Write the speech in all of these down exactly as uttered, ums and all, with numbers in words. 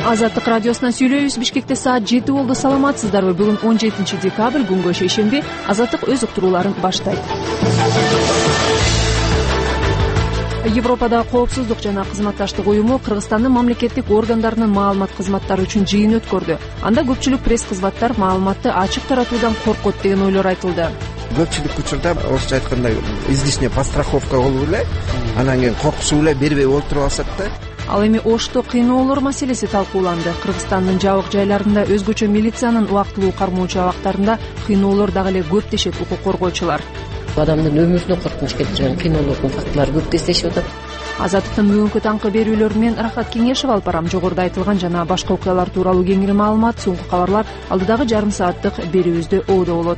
Азаттык радиосунан сүйлөйбүз. Бишкекте саат жети болду. Саламатсыздарбы? Бүгүн он жетинчи декабрь, күнгө шейшемби. Азаттык өз уктурууларын баштайт. Европада коопсуздук жана кызматташтык уюму Кыргызстандын мамлекеттик органдарынын маалымат кызматтары үчүн жыйын өткөрдү. Анда көпчүлүк пресс-кызматтар маалыматты ачык таратуудан коркот деген ойлор айтылды. Көпчүлүк учурда орусча айтканда излишняя подстраховка болуп эле, анан кийин коркусуп эле бербей олтуруп алышат да. Ал эми Ошто кыйноолор маселеси талкууланды. Кыргызстандын жабык жайларында өзгөчө милициянын убактылуу кармоочу абактарында кыйноолор дагы эле көп дешет укук коргоочулар. Адамдын өмүрүнө коркунуч келтирген кыйноолордун фактылары көп кездешип атат. Азаттыктын бүгүнкү таңкы берүүлөрү менен Рахат Кеңешев алып барам. Жогоруда айтылган жана башка окуялар тууралуу кеңири маалымат, соңку кабарлар алдыдагы жарым сааттык берүүбүздө оодо болот.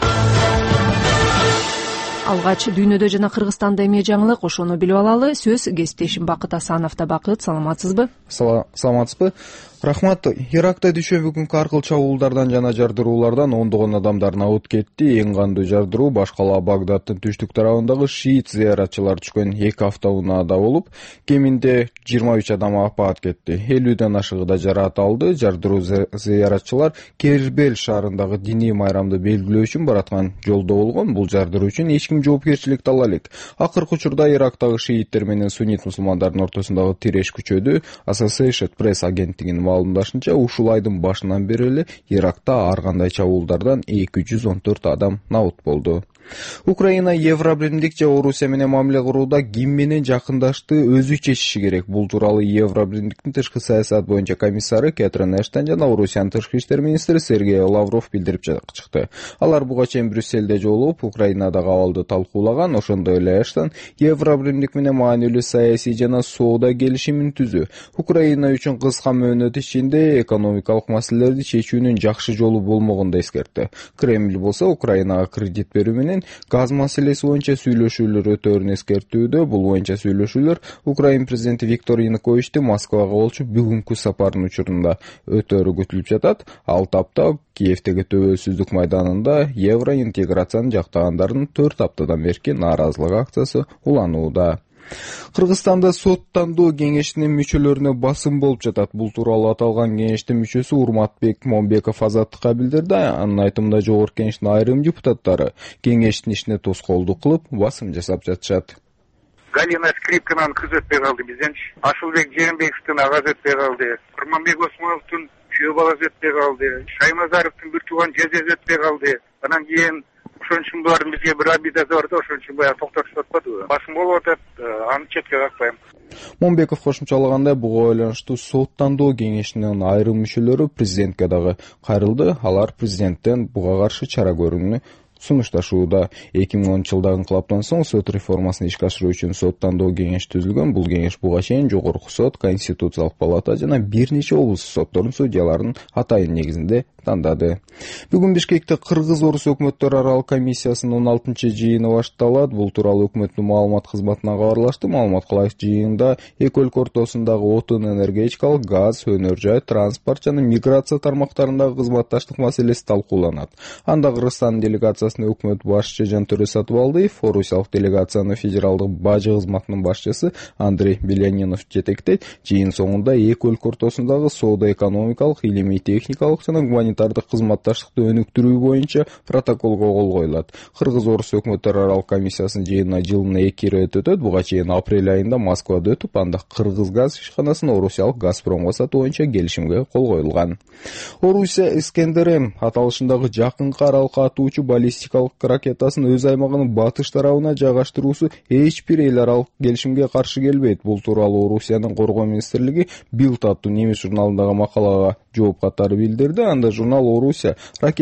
Алгач дүйнөдө жана Кыргызстанда эмне жаңылык, ошону билип алалы. Сөз кесиптешим Бакыт Асановдо. Бакыт, саламатсызбы? Саламатсызбы. Рахмат. Иракта дүйшөмбү аркыл чабуулдардан жана жардыруулардан ондогон адамдар набыт кетти. Эң кандуу жардыруу баш кала Багдаддын түштүк тарабындагы шиит зыяратчылар түшкөн эки автоунаада болуп, кеминде жыйырма үч адам апаат кетти. элүүдөн ашыгы жараат алды. Жардыруу зыяратчылар Кербел шаарындагы диний майрамды белгилөө үчүн бараткан жолдо болгон. Бул жардыруу үчүн эч ким жоопкерчиликти ала элек. Акыркы учурда Ирактагы шииттер менен суннит мусулмандардын ортосундагы тиреш күчөдү. Associated Press агенттигинин маалымдашынча, ушул айдын башынан бери эле Иракта ар кандай чабуулдардан эки жүз он төрт адам набыт болду. Украина Евробиримдик же Орусия менен мамиле курууда ким менен жакындашты өзү чечиши керек. Бул тууралуу Евробиримдиктин тышкы саясат боюнча комиссары Кэтрин Эштон жана Орусиянын тышкы иштер министри Сергей Лавров билдирип чыкты. Алар буга чейин Брюсселде жолугуп, Украинадагы абалды талкуулаган. Ошондой эле Эштон Евробиримдик менен маанилүү саясий жана соода келишимин түзүү. Украина үчүн кыска мөөнөт ичинде экономикалык маселелерди чечүүнүн жакшы жолу болмогонду эскертти. Кремль болсо Украинага кредит берүү менен газ маселеси боюнча сүйлөшүүлөр өтөөрүн эскертүүдө. Бул боюнча сүйлөшүүлөр Украин президенти Виктор Януковичтин Москвага болчу бүгүнкү сапарынын учурунда өтөөрү күтүлүп жатат. Ал тапта Киевдеги төбөлсүздүк майданында евроинтеграцияны жактагандардын төрт аптадан берки нааразылык акциясы уланууда. Кыргызстанда соттандуу кеңешинин мүчөлөрүнө басым болуп жатат. Бул тууралуу аталган кеңештин мүчөсү Урматбек Момбеков Азаттыкка билдирди. Анын айтымында жогорку кеңештин айрым депутаттары кеңештин ишине тоскоолдук кылып, басым жасап жатышат. Галина Скрипканын кызы өтпөй калды бизден. Ашылбек Жээнбековдун агасы өтпөй калды. Курманбек Осмоновдун күйөө баласы өтпөй калды. Шаймазаровдун бир тууган жездеси өтпөй калды. Анан кийин ошон үчүн булардын бизге бир обидасы бар да, ошон үчүн баягы токтотуп атпадыбы. Басым болуп атат, аны четке какпайм. Момбеков кошумчалагандай, буга байланыштуу соттандуу кеңешинин айрым мүчөлөрү президентке дагы кайрылды. Алар президенттен буга каршы чара көрүүнү сунушташууда. эки миң онунчу жылдагы инкылаптан соң сот реформасын ишке ашыруу үчүн соттандуу кеңеш түзүлгөн. Бул кеңеш буга чейин Жогорку сот, Конституциялык палата жана бир нече облустук соттордун судьяларын атайын негизинде тандады. Бүгүн Бишкекте Кыргыз-Орус өкмөттөр аралык комиссиясынын он алтынчы жыйыны башталат. Бул тууралуу өкмөттүн маалымат кызматына кабарлашты. Маалымат кылайык, жыйында эки өлкө ортосундагы отун, энергетикалык, газ, өнөр жай, транспорт жана миграция тармактарындагы кызматташтык маселеси талкууланат. Анда Кыргызстан делегациясына өкмөт башчы Жантөре Сатыбалдиев, Орусиялык делегацияны федералдык бажы кызматынын башчысы Андрей Белянинов жетектейт. Жыйын соңунда эки өлкө ортосундагы соода-экономикалык, илимий-техникалык жана гуманитардык кызматташтыкты өнүктүрүү боюнча протоколго кол коюлат. Кыргыз-Орус өкмөттөр аралык комиссиясынын жыйынына жылына эки ирет өтөт. Буга чейин апрель айында Москвада өтүп, анда Кыргыз газ ишканасын Орусиялык Газпромго сатуу боюнча келишимге кол коюлган. Орусия Искендер-М аталышындагы жакынкы аралыкка атуучу баллистикалык ракетасын өз аймагынын батыш тарабына жайгаштыруусу эч бир эл аралык келишимге каршы келбейт. Бул тууралуу Орусиянын коргоо министрлиги Билд аттуу немис журналындагы макалага жооп катары билдирди. Анда журнал Орусия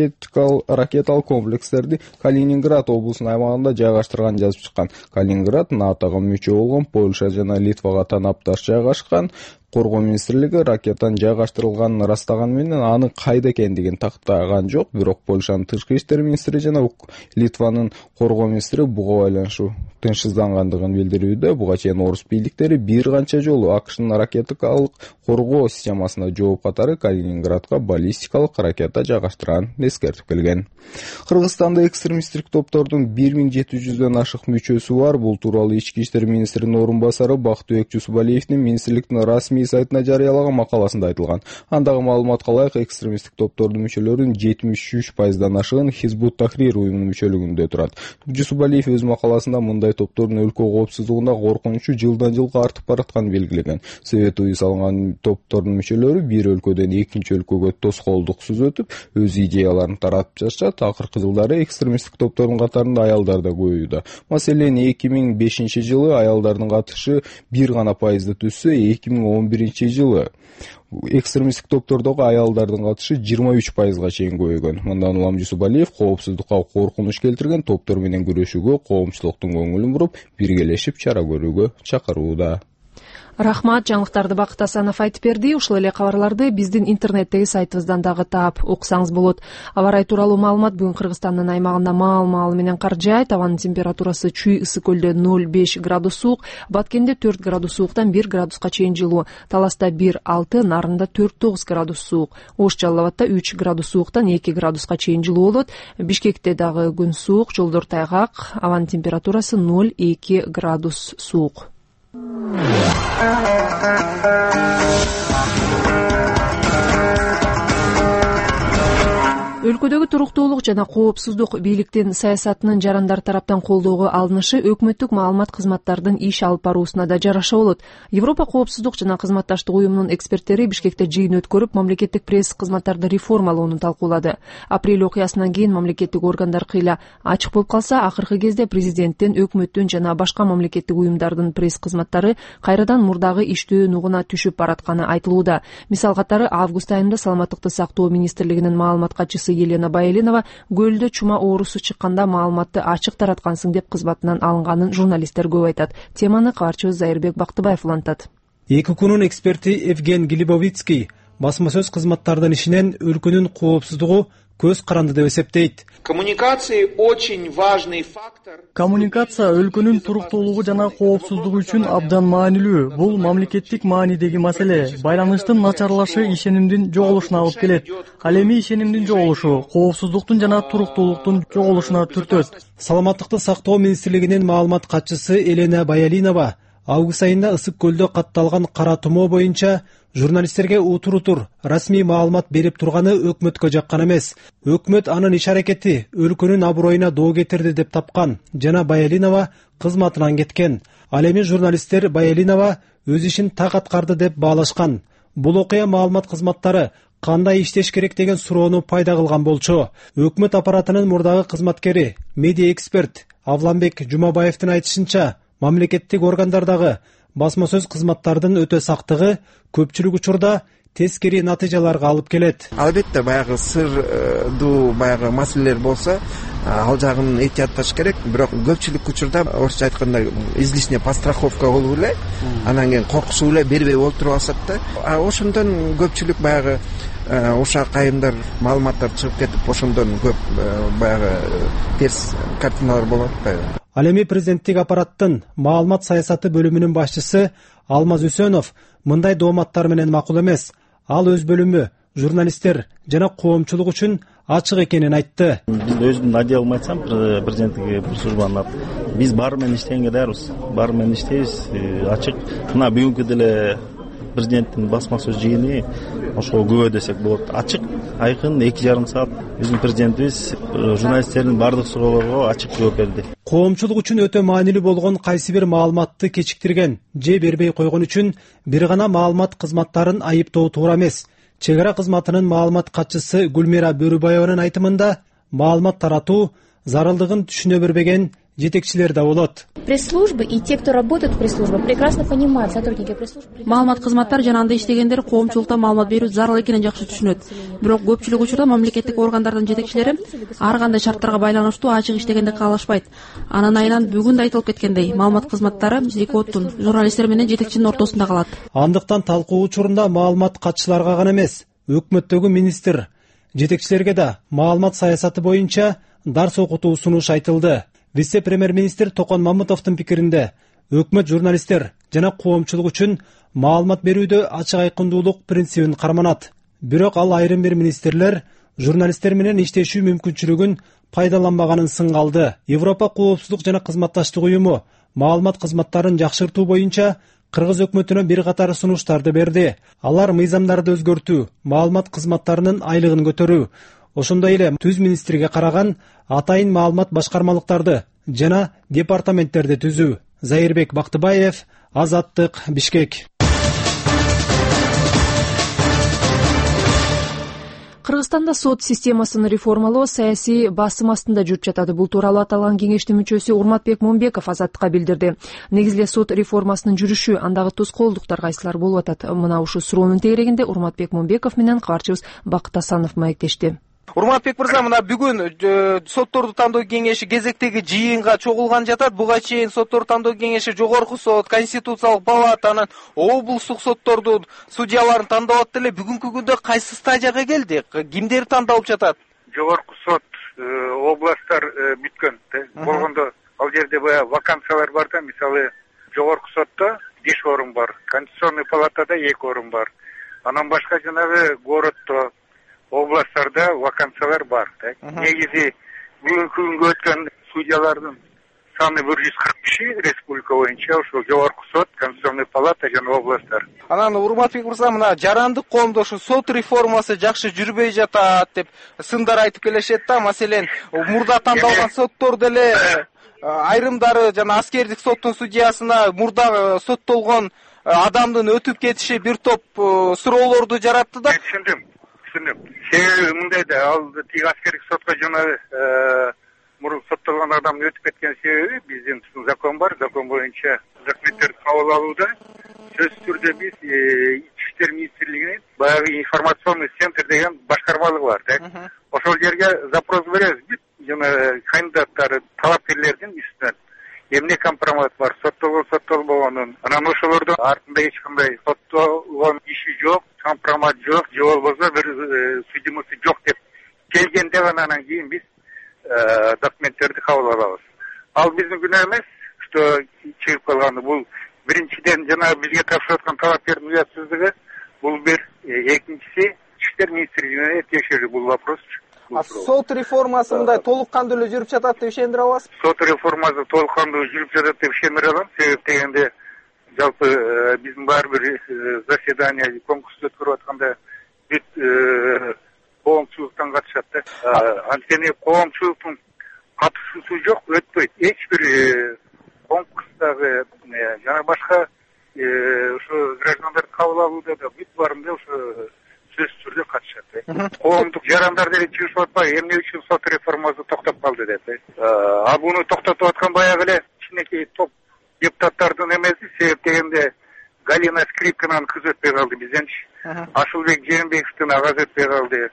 ракеталык комплекстерди Калининград облусунун аймагында жайгаштырган жазып чыккан. Калининград натога мүчө болгон Польша жана Литвага танапташ жайгашкан. Коргоо министрлиги ракетанын жайгаштырылганын ырастаган менен аны кайда экендигин тактаган жок. Бирок Польшанын тышкы иштер министри жана Литванын коргоо министри буга байланыштуу тынчсыздангандыгын билдирүүдө. Буга чейин орус бийликтери бир канча жолу АКШнын ракетикалык коргоо системасына жооп катары Калининградка баллистикалык ракета жайгаштырганын эскертип келген. Кыргызстанда экстремисттик топтордун бир миң жети жүздөн ашык мүчөсү бар. Бул тууралуу ички иштер министринин орун басары Бактыбек Жусупалиевдин министрликтин расмий расмий сайтына жарыялаган макаласында айтылган. Андагы маалыматка ылайык экстремисттик топтордун мүчөлөрүнүн жетимиш үч пайыздан ашыгын Хизбут Тахрир уюмунун мүчөлүгүндө турат. Жусупалиев өз макаласында мындай топтордун өлкө коопсуздугунда коркунучу жылдан жылга артып баратканын белгилеген. Совет уюу салган топтордун мүчөлөрү бир өлкөдөн экинчи өлкөгө тоскоолдуксуз өтүп, өз идеяларын таратып жатышат. Акыркы жылдары экстремисттик топтордун катарында аялдар да көбөйүүдө. Маселен, эки миң бешинчи жылы аялдардын катышы бир гана пайызды түзсө, эки миң он биринчи жылы экстремисттик топтордогу аялдардын катышы жыйырма үч пайызга чейин көбөйгөн. Мындан улам Жусупалиев коопсуздукка коркунуч келтирген топтор менен күрөшүүгө коомчулуктун көңүлүн буруп, биргелешип чара көрүүгө чакырууда. Рахмат, жаңылыктарды Бакыт Асанов айтып берди. Ушул эле кабарларды биздин интернеттеги сайтыбыздан дагы таап уксаңыз болот. Аба ырайы тууралуу маалымат: бүгүн Кыргызстандын аймагында маал-маал менен кар жаайт. Абанын температурасы Чүй ысык көлдө ноль беш градус суук, Баткенде төрт градус сууктан бир градуска чейин жылуу, Таласта бир алты, Нарында төрт тогуз градус суук, Ош Жалал Абадта үч градус сууктан эки градуска чейин жылуу болот. Бишкекте дагы күн суук, жолдор тайгак, абанын температурасы ноль эки градус суук. Өлкөдөгү туруктуулук жана коопсуздук бийликтин саясатынын жарандар тараптан колдоого алынышы өкмөттүк маалымат кызматтардын иш алып баруусуна да жараша болот. Европа коопсуздук жана кызматташтык уюмунун эксперттери Бишкекте жыйын өткөрүп, мамлекеттик пресс кызматтарды реформалоону талкуулады. Апрель окуясынан кийин мамлекеттик органдар кыйла ачык болуп калса, акыркы кезде президенттен, өкмөттүн жана башка мамлекеттик уюмдардын пресс кызматтары кайрадан мурдагы иштөө нугуна түшүп баратканы айтылууда. Мисал катары, август айында Саламаттыкты сактоо министрлигинин маалымат катчысы Елена Баялинова көлдө чума оорусу чыкканда маалыматты ачык тараткансың деп кызматынан алынганын журналисттер көп айтат. Теманы кабарчыбыз Зайырбек Бактыбаев улантат. Эки күнүн эксперти Евген Глебовицкий басма сөз кызматтардын ишинен өлкөнүн коопсуздугу көз каранды деп эсептейт. Коммуникации очень важный фактор. Коммуникация өлкөнүн туруктуулугу жана коопсуздугу үчүн абдан маанилүү. Бул мамлекеттик маанидеги маселе. Байланыштын начарлашы ишенимдин жоголушуна алып келет. Ал эми ишенимдин жоголушу коопсуздуктун жана туруктуулуктун жоголушуна түртөт. Саламаттыкты сактоо министрлигинин маалымат катчысы Елена Баялинова август айында ысык көлдө катталган кара тумоо боюнча журналисттерге утур-утур расмий маалымат берип турганы өкмөткө жаккан эмес. Өкмөт анын иш аракети өлкөнүн аброюна доо кетирди деп тапкан жана Баялинова кызматынан кеткен. Ал эми журналисттер Баялинова өз ишин так аткарды деп баалашкан. Бул окуя маалымат кызматтары кандай иштеш керек деген суроону пайда кылган болчу. Өкмөт аппаратынын мурдагы кызматкери, медиа эксперт Авланбек Жумабаевдин айтышынча, мамлекеттик органдардагы басма сөз кызматтардын өтө сактыгы көпчүлүк учурда тескери натыйжаларга алып келет. Албетте баягы сырдуу баягы маселелер болсо, ал жагын этиятташ керек, бирок көпчүлүк учурда орусча айтканда излишняя подстраховка болуп эле, анан кийин коркусуп эле бербей олтуруп алышат да. Ошондон көпчүлүк баягы ушак айымдар маалыматтар чыгып кетип, ошондон көп баягы терс картиналар болуп атпайбы. Ал эми президенттик аппараттын маалымат саясаты бөлүмүнүн башчысы Алмаз Үсөнов мындай дооматтар менен макул эмес. Ал өз бөлүмү, журналисттер жана коомчулук үчүн ачык экенин айтты. Биз өзүмдүн отделим айтсам, президенттик службанын аты. Биз баары менен иштегенге даярбыз. Баары менен иштейбиз, ачык. Мына бүгүнкү деле президенттин басма сөз жыйыны ошого күбө десек болот. Ачык, айкын эки жарым саат биздин президентибиз журналисттердин бардык суроолорго ачык жооп берди. Коомчулук үчүн өтө маанилүү болгон кайсы бир маалыматты кечиктирген же бербей койгон үчүн бир гана маалымат кызматтарын айыптоо туура эмес. Чек ара кызматынын маалымат катчысы Гүлмира Бөрүбаеванын айтымында, маалымат таратуу зарылдыгын түшүнө бербеген жетекчилер да болот. Пресс-службы и те, кто работает в пресс-службах, прекрасно понимают, сотрудники пресс-служб. Маалымат кызматтары жана анда иштегендер коомчулукта маалымат берүү зарыл экенин жакшы түшүнөт. Бирок көпчүлүк учурда мамлекеттик органдардын жетекчилери ар кандай шарттарга байланыштуу ачык иштегенди каалашпайт. Анын айынан бүгүн да айтылып кеткендей, маалымат кызматтары эки оттун журналисттер менен жетекчинин ортосунда калат. Андыктан талкуу учурунда маалымат катчыларга гана эмес, өкмөттөгү министр, жетекчилерге да маалымат саясаты боюнча дарс окутуу сунуш айтылды. Вице-премьер-министр Токон Мамытовдун пикиринде, өкмөт журналисттер жана коомчулук үчүн маалымат берүүдө ачык айкындуулук принцибин карманат. Бирок ал айрым бир министрлер журналисттер менен иштешүү мүмкүнчүлүгүн пайдаланбаганын сынга алды. Европа коопсуздук жана кызматташтык уюму маалымат кызматтарын жакшыртуу боюнча кыргыз өкмөтүнө бир катар сунуштарды берди. Алар мыйзамдарды өзгөртүү, маалымат кызматтарынын айлыгын көтөрүү, ошондой эле түз министрге караган атайын маалымат башкармалыктарды жана департаменттерди түзүү. Зайырбек Бактыбаев, Азаттык, Бишкек. Кыргызстанда сот системасын реформалоо саясий басым астында жүрүп жатат. Бул тууралуу аталган кеңештин мүчөсү Урматбек Момбеков Азаттыкка билдирди. Негизи эле сот реформасынын жүрүшү, андагы тоскоолдуктар кайсылар болуп атат? Мына ушул суроонун тегерегинде Урматбек Момбеков менен кабарчыбыз Бакыт Асанов маектешти. Урматбек мырза, мына бүгүн сотторду тандоо кеңеши кезектеги жыйынга чогулган жатат. Буга чейин сотторду тандоо кеңеши Жогорку сот, Конституциялык палата, анан облустук соттордун судьяларын тандап атты эле. Бүгүнкү күндө кайсы стадияга келди? Кимдерди тандалып жатат? Жогорку сот, областтар бүткөн. Болгондо ал жерде баягы вакансиялар бар да, мисалы Жогорку сотто беш орун бар, Конституционный палатада эки орун бар. Анан башка жанагы городто, областтарда вакансиялар бар. Негизи бүгүнкү күнгө өткөн судьялардын саны бир жүз кырк киши республика боюнча, ошол Жогорку сот, Конституционный палата жана областтар. Анан Урматбек мырза, мына жарандык коомдошу сот реформасы жакшы жүрбөй жатат деп сындар айтып келишет да. Маселен, мурда тандалган соттор деле айрымдары жана аскердик соттун судьясына мурда соттолгон адамдын өтүп кетиши бир топ суроолорду жаратты да. Түшүндүм. Себеби мындай да, ал тиги аскердик сотко жана мурун соттолгон адам өтүп кеткен себеби биздин закон бар, закон боюнча документтерди кабыл алууда сөзсүз түрдө биз Ички иштер министрлигинин баягы информационный центр деген башкармалыгы бар да. Ошол жерге запрос беребиз бүт жана кандидаттары, талапкерлердин үстүнөн эмне компромат бар, соттолгон соттолбогонун, анан ошолордун артында эч кандай соттолгон иши жок, компромат жок, же болбосо бир судимасы жок деп келгенде гана анан кийин биз документтерди кабыл алабыз. Ал биздин күнөө эмес, что чыгып калганы. Бул биринчиден жана бизге тапшырып аткан талапкердин уятсыздыгы, бул бир, экинчиси Ички иштер министрлигине текшерүү бул вопрос. Сот реформасы мындай толук кандуу эле жүрүп жатат деп ишендире аласызбы? Сот реформасы толук кандуу жүрүп жатат деп ишендире алам. Себеп дегенде жалпы биздин баары бир заседание, конкурс өткөрүп атканда бүт коомчулуктан катышат да. Анткени коомчулуктун катышуусу жок, өтпөйт. Эч бир конкурстагы жана башка ошо граждандарды кабыл алууда да бүт баарында ошо сөзсүз түрдө катышат. Коомдук жарандар деле чыгышып атпайбы, эмне үчүн сот реформасы токтоп калды деп. А буну токтотуп аткан баягы эле кичинекей топ депутаттардын эмеси. Себеп дегенде Галина Скрипканын кызы өтпөй калды бизденчи. Ашылбек Жээнбековдун агасы өтпөй калды.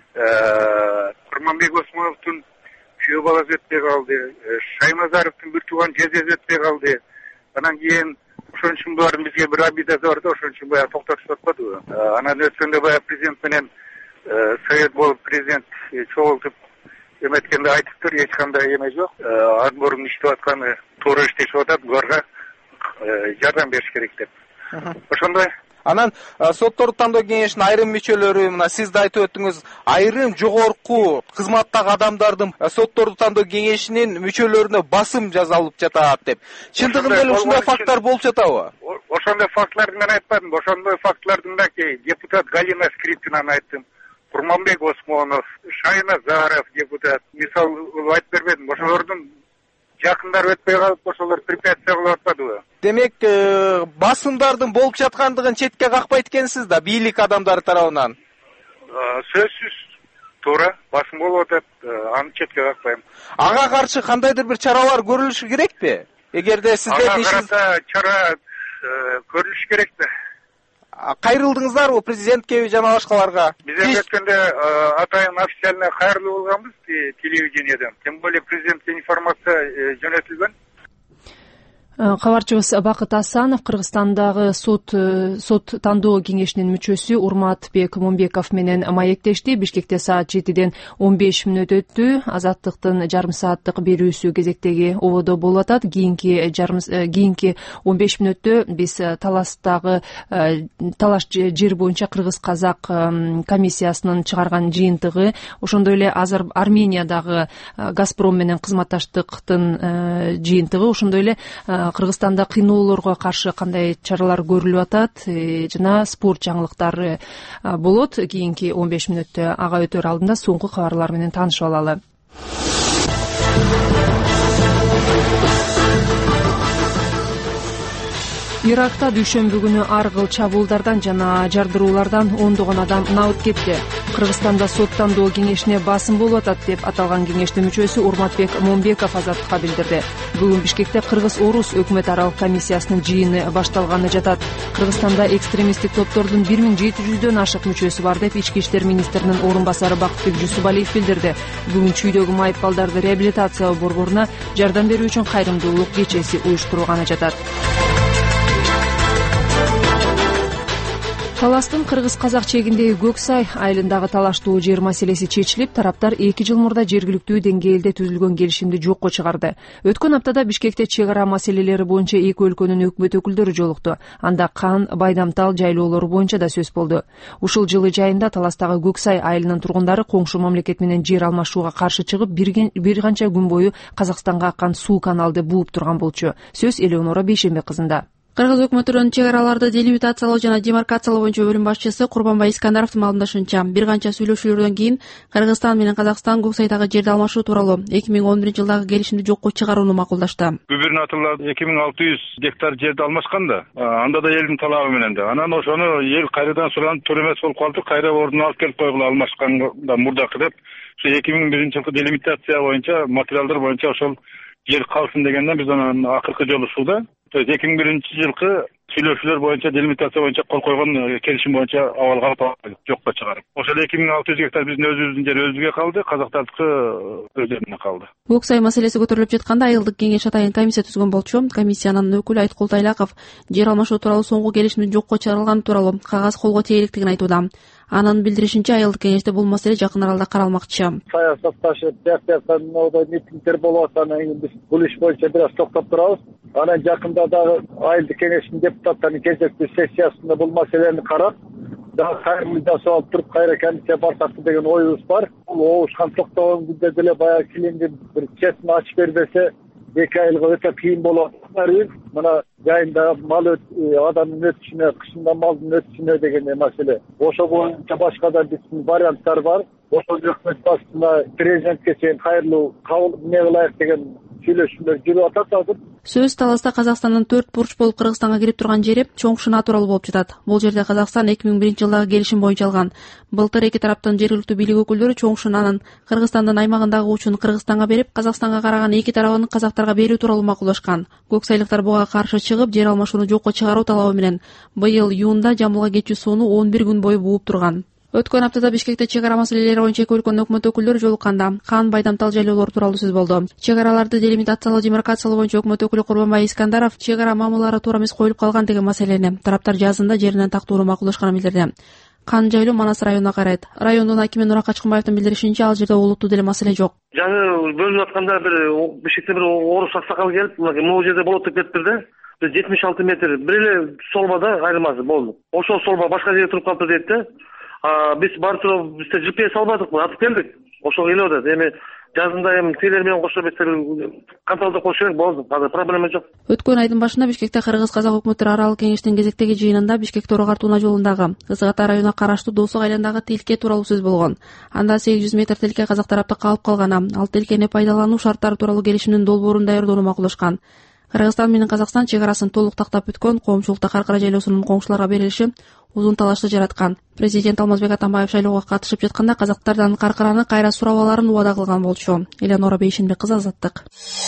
Курманбек Осмоновдун күйөө баласы өтпөй калды. Шаймазаровдун бир тууган жездеси өтпөй калды. Анан кийин ошон үчүн булардын бизге бир обидасы бар да, ошон үчүн баягы токтотуп атпадыбы. Анан өткөндө баягы президент менен совет болуп президент чогултуп эметкенде айтыптыр, эч кандай эме жок. Адбордун иштеп атканы туура иштешип атат, буларга жардам бериш керек деп. Ошондой. Анан сотторду тандоо кеңешинин айрым мүчөлөрү, мына сиз да айтып өттүңүз, айрым жогорку кызматтагы адамдардын сотторду тандоо кеңешинин мүчөлөрүнө басым жасалып жатат деп. Чындыгында эле ушундай факттар болуп жатабы? Ошондой фактларды мен айтпадым. Ошондой фактлардын даки депутат Галина Скрипканын айттым. Курманбек Осмонов, Шаймазаров депутат, мисал айтып бербедим. Ошолордун жакындары өтпөй калып, ошолор препятствия кылып атпадыбы? Демек, басымдардын болуп жаткандыгын четке какпайт экенсиз да, бийлик адамдары тарабынан? Сөзсүз туура, басым болуп атат, аны четке какпайм. Ага каршы кандайдыр бир чаралар көрүлүшү керекпи? Эгерде сиздердин ишиңиз... Ага карата чара көрүлүш керек да. Кайрылдыңыздарбы президентке жана башкаларга? Биз өткөндө атайын официально кайрылуу кылганбыз телевидениеден. Тем более президентке информация жөнөтүлгөн. Кабарчыбыз Бакыт Асанов Кыргызстандагы сот сот тандоо кеңешинин мүчөсү Урматбек Момбеков менен маектешти. Бишкекте саат жетиден он беш мүнөт өттү. Азаттыктын жарым сааттык берүүсү кезектеги ободо болуп атат. Кийинки жарым кийинки он беш мүнөттө биз таластагы талаш жер боюнча кыргыз-казак комиссиясынын чыгарган жыйынтыгы, ошондой эле азыр Армениядагы Газпром менен кызматташтыктын жыйынтыгы, ошондой эле Кыргызстанда кыйноолорго каршы кандай чаралар көрүлүп атат жана спорт жаңылыктары болот. Кийинки он беш мүнөттө ага өтөр алдында соңку кабарлар менен таанышып алалы. Иракта дүйшөмбү күнү ар кыл чабуулдардан жана жардыруулардан ондогон адам набыт кетти. Кыргызстанда соттандоо кеңешине басым болуп атат деп аталган кеңештин мүчөсү Урматбек Момбеков Азаттыкка билдирди. Бүгүн Бишкекте Кыргыз-Орус өкмөт аралык комиссиясынын жыйыны башталганы жатат. Кыргызстанда экстремисттик топтордун бир миң жети жүздөн ашык мүчөсү бар деп Ички иштер министринин орун басары Бакытбек Жусупалиев билдирди. Бүгүн чүйдөгү майыпкалдарды реабилитация борборуна жардам берүү үчүн кайрымдуулук кечеси уюштурулганы жатат. Таластын кыргыз-казак чегиндеги Көксай айылындагы талаштуу жер маселеси чечилип, тараптар эки жыл мурда жергиликтүү деңгээлде түзүлгөн келишимди жокко чыгарды. Өткөн аптада Бишкекте чек ара маселелери боюнча эки өлкөнүн өкмөт өкүлдөрү жолукту. Анда Кан, Байдамтал жайлоолору боюнча да сөз болду. Ушул жылы жайында Таластагы Көксай айылынын тургундары коңшу мамлекет менен жер алмашууга каршы чыгып, бир канча күн бою Казакстанга аккан суу каналды бууп турган болчу. Сөз Элеонора Бейшембек кызында. Кыргыз өкмөтүнүн чек араларды делимитациялоо жана демаркациялоо боюнча бөлүм башчысы Курбанбай Искандаровдун маалымдашынча, бир канча сүйлөшүүлөрдөн кийин Кыргызстан менен Казакстан Көксайдагы жерди алмашуу тууралуу эки миң он биринчи жылдагы келишимди жокко чыгарууну макулдашты. Губернаторлор эки миң алты жүз гектар жерди алмашкан да, анда да элдин талабы менен да. Анан ошону эл кайрадан суранып тур эмес болуп калды, кайра ордуна алып келип койгула алмашканда мурдакы деп. Ошо эки миң биринчи жылкы делимитация боюнча, материалдар боюнча ошол жер калсын дегенден биз анан акыркы жолу ушулда. То есть эки миң биринчи жылкы сүйлөшүүлөр боюнча, делимитация боюнча кол койгон келишим боюнча абалга алып жокко чыгарып. Ошол эки миң алты жүз гектар биздин өзүбүздүн жер өзүбүзгө калды, казактардыкы өздөрүнө калды. Көксай маселеси көтөрүлүп жатканда айылдык кеңеш атайын комиссия түзгөн болчу. Комиссиянын өкүлү Айткул Тайлаков жер алмашуу тууралуу соңку келишимдин жокко чыгарылганы тууралуу кагаз колго тийгиликтигин айтууда. Анын билдиришинче, айылдык кеңеште бул маселе жакын аралда каралмакчы. Саясатташып, жактан митингдер болуп атат, биз бул иш боюнча бир аз токтоп турабыз. Анан жакында дагы айылдык кеңештин депутаттарынын кезектүү сессиясында бул маселени карап, дагы кайрылуу жасап алып туруп, кайра комиссия барсак деген оюбуз бар. Бул оошкан токтогон күндө деле баягы килимдин бир четин ачып бербесе, эки айылга өтө кыйын болот. Мына жайында мал адамдын өтүшүнө, кышында малдын өтүшүнө деген маселе. Ошо боюнча башка да биздин варианттар бар. Ошол өкмөт башчысына президентке чейин кайрылуу кабыл эмне кылайык деген сүйлөшүүлөр жүрүп атат азыр. Сөз Таласта Казакстандын төрт бурч болуп Кыргызстанга кирип турган жери Чоңшына тууралуу болуп жатат. Бул жерде Казакстан эки миң биринчи жылдагы келишим боюнча алган. Былтыр эки тараптын жергиликтүү бийлик өкүлдөрү Чоңшынанын Кыргызстандын аймагындагы учун Кыргызстанга берип, Казакстанга караган эки тарабын казактарга берүү тууралуу макулдашкан. Көксайлыктар буга каршы чыгып, жер алмашууну жокко чыгаруу талабы менен быйыл июнда Жамбылга кетчү сууну он бир күн бою бууп турган. Өткөн аптада Бишкекте чек ара маселелери боюнча эки өлкөнүн өкмөт өкүлдөрү жолукканда Кан, Байдамтал жайлоолору тууралуу сөз болду. Чек араларды делимитациялоо, демаркациялоо боюнча өкмөт өкүлү Курбанбай Искандаров чек ара мамылары туура эмес коюлуп калган деген маселени тараптар жазында жеринен тактууну макулдашканын билдирди. Кан жайлоо Манас районуна карайт. Райондун акими Нура Качкынбаевдин билдиришинче, ал жерде олуттуу деле маселе жок. Жаңы бөлүнүп атканда бир Бишкекте бир орус аксакал келип, могу жерде болот деп кетиптир да. жетимиш алты метр бир эле солбада айырмасы болду. Ошол солба башка жерде туруп калды дейт да. Биз бар туруп, бизде жи пи эс албадык, атып келдик. Ошол келип атат. Эми жазында эми тилер менен кошо биз контролдоп коюш керек болду. Азыр проблема жок. Өткөн айдын башында Бишкекте Кыргыз-Казак өкмөттөрү аралык кеңештин кезектеги жыйынында Бишкек Тору Картууна жолундагы Ызык Ата районуна караштуу Доосук айландагы тилке тууралуу сөз болгон. Анда сегиз жүз метр тилке казак тарапта калып калган. Ал тилкени пайдалануу шарттары тууралуу келишимдин долбоорун даярдоону макулдашкан. Кыргызстан менен Казакстан чек арасын толук тактап бүткөн, коомчулукта Каркара жайлоосунун коңшуларга берилиши узун талашты жараткан. Президент Алмазбек Атамбаев шайлоого катышып жатканда казактардан Каркараны кайра сурап аларын убада кылган болчу. Элеонора Бейшембек кызы, Азаттык.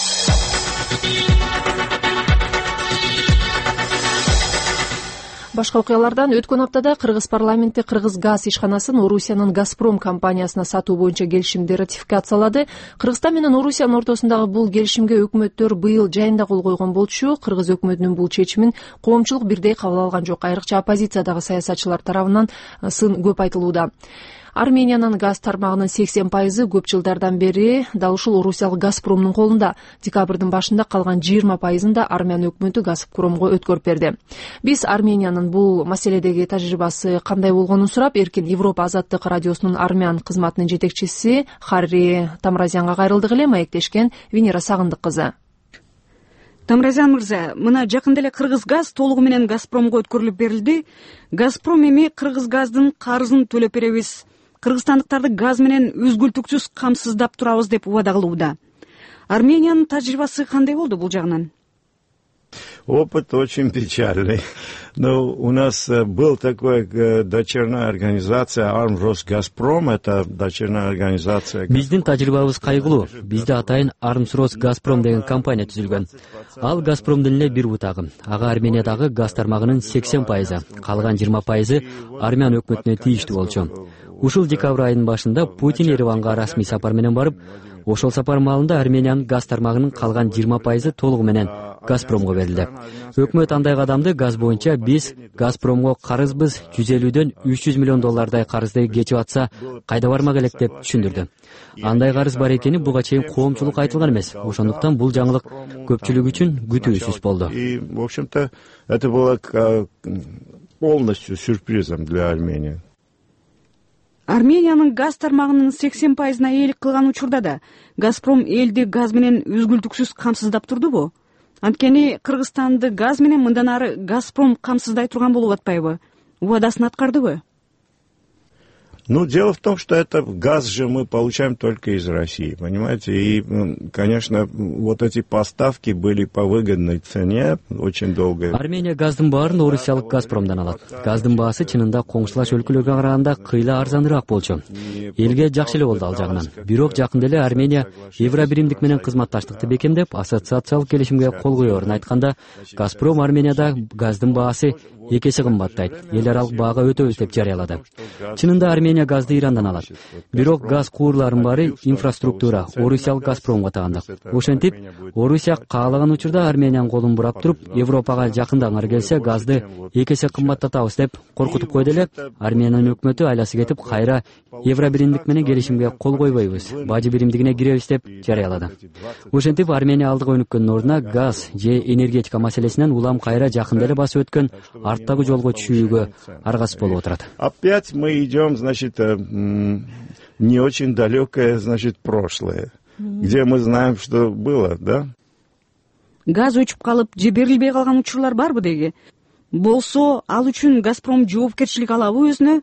Башка окуялардан өткөн аптада Кыргыз парламенти Кыргыз газ ишканасын Орусиянын Газпром компаниясына сатуу боюнча келишимди ратификациялады. Кыргызстан менен Орусиянын ортосундагы бул келишимге өкмөттөр быйыл жайында кол койгон болчу. Кыргыз өкмөтүнүн бул чечимин коомчулук бирдей кабыл алган жок. Айрыкча оппозициядагы саясатчылар тарабынан сын көп айтылууда. Армениянын газ тармагынын сексен пайызы көп жылдардан бери дал ушул орусиялык Газпромдун колунда. Декабрдын башында калган жыйырма пайызында Армян өкмөтү Газпромго өткөрүп берди. Биз Армениянын бул маселедеги тажрыйбасы кандай болгонун сурап, Эркин Европа Азаттык радиосунун Армян кызматынын жетекчиси Харри Тамразянга кайрылдык эле. Маектешкен Венера Сагындык кызы. Тамразян мырза, мына жакында эле Кыргыз газ толугу менен Газпромго өткөрүлүп берилди. Газпром эми Кыргыз газдын карызын төлөп беребиз, кыргызстандыктарды газ менен үзгүлтүксүз камсыздап турабыз деп убада кылууда. Армениянын тажрыйбасы кандай болду бул жагынан? Опыт очень печальный. Но у нас был такой дочерная организация Армросгазпром, это дочерная организация. Биздин тажрыйбабыз кайгылуу. Бизде атайын Армросгазпром деген компания түзүлгөн. Ал Газпромдун эле бир бутагы. Ага Армениядагы газ тармагынын сексен пайызы, калган жыйырма пайызы Армян өкмөтүнө тийиштүү болчу. Ушул декабрь айынын башында Путин Ереванга расмий сапар менен барып, ошол сапар маалында Армениянын газ тармагынын калган жыйырма пайызы толугу менен Газпромго берилди. Өкмөт андай кадамды газ боюнча биз Газпромго карызбыз жүз элүүдөн үч жүз миллион доллардай карызды кечип атса, кайда бармак элек деп түшүндүрдү. Андай карыз бар экени буга чейин коомчулук айтылган эмес. Ошондуктан бул жаңылык көпчүлүк үчүн күтүүсүз болду. И, в общем-то, это было полностью сюрпризом для Армении. Армениянын газ тармагынын сексен пайызына ээлик кылган учурда да Газпром элди газ менен үзгүлтүксүз камсыздап турдубу? Анткени Кыргызстанды газ менен мындан ары Газпром камсыздай турган болуп атпайбы? Убадасын аткардыбы? Ну, дело в том, что это газ же мы получаем только из России, понимаете? И, конечно, вот эти поставки были по выгодной цене очень долго. Армения газдын баарын орусиялык Газпромдон алат. Газдын баасы чынында коңшулаш өлкөлөргө караганда кыйла арзаныраак болчу. Элге жакшы эле болду ал жагынан. Бирок жакында эле Армения Евробиримдик менен кызматташтыкты бекемдеп, ассоциациялык келишимге кол коерун айтканда, Газпром Арменияда газдын баасы эки эсе кымбаттайт. Эл аралык баага өтөбүз деп жарыялады. Чынында Армения газды Ирандан алат. Бирок газ куурларынын баары инфраструктура орусиялык Газпромго тагандык. Ошентип, Орусия каалаган учурда Армениянын колун бурап туруп, Европага жакындаңар келсе газды эки эсе кымбаттатабыз деп коркутуп койду эле. Армениянын өкмөтү айласы кетип, кайра Евробиримдик менен келишимге кол койбойбуз, бажы биримдигине киребиз деп жарыялады. Ошентип, Армения алдыга өнүккөн ордуна газ же энергетика маселесинен улам кайра жакында эле басып өткөн арттагы жолго түшүүгө аргасыз болуп отурат. Опять мы идем, значит, не очень далекое, значит, прошлое, где мы знаем, что было, да? Газ өчүп калып, жиберилбей калган учурлар барбы деги? Болсо, ал үчүн Газпром жоопкерчилик алабы өзүнө?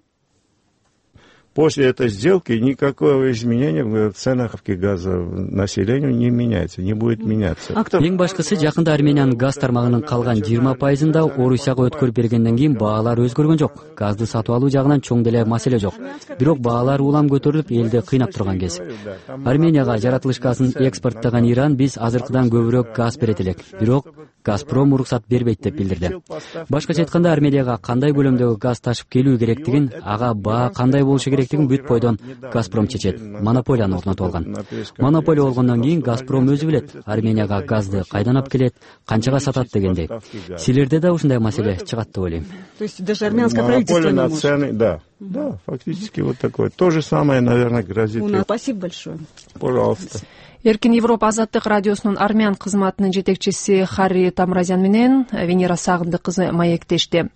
После этой сделки никакого изменения в ценах газа населению не меняется, не будет меняться. Эң башкысы жакында Армениянын газ тармагынын калган жыйырма пайызында Орусияга өткөрүп бергенден кийин баалар өзгөргөн жок. Газды сатып алуу жагынан чоң деле маселе жок. Бирок баалар улам көтөрүлүп, элди кыйнап турган кез. Арменияга жаратылыш газын экспорттогон Иран биз азыркыдан көбүрөөк газ берет элек. Бирок Газпром уруксат бербейт деп билдирди. Башкача айтканда, Арменияга кандай көлөмдөгү газ ташып келүү керектигин, ага баа кандай болушу керектигин бүт бойдон Газпром чечет. Монополияны орнотуп алган. Монополия болгондон кийин Газпром өзү билет Арменияга газды кайдан алып келет, канчага сатат дегендей. Силерде да ушундай маселе чыгат деп ойлойм. То есть даже армянское правительство не может? Цены, да. Да, фактически вот такое. То же самое, наверное, грозит. Спасибо большое. Пожалуйста. Эркин Европа азаттык радиосунун армян кызматынын жетекчиси Харри Тамразян менен Венера Сагындык кызы маектешти.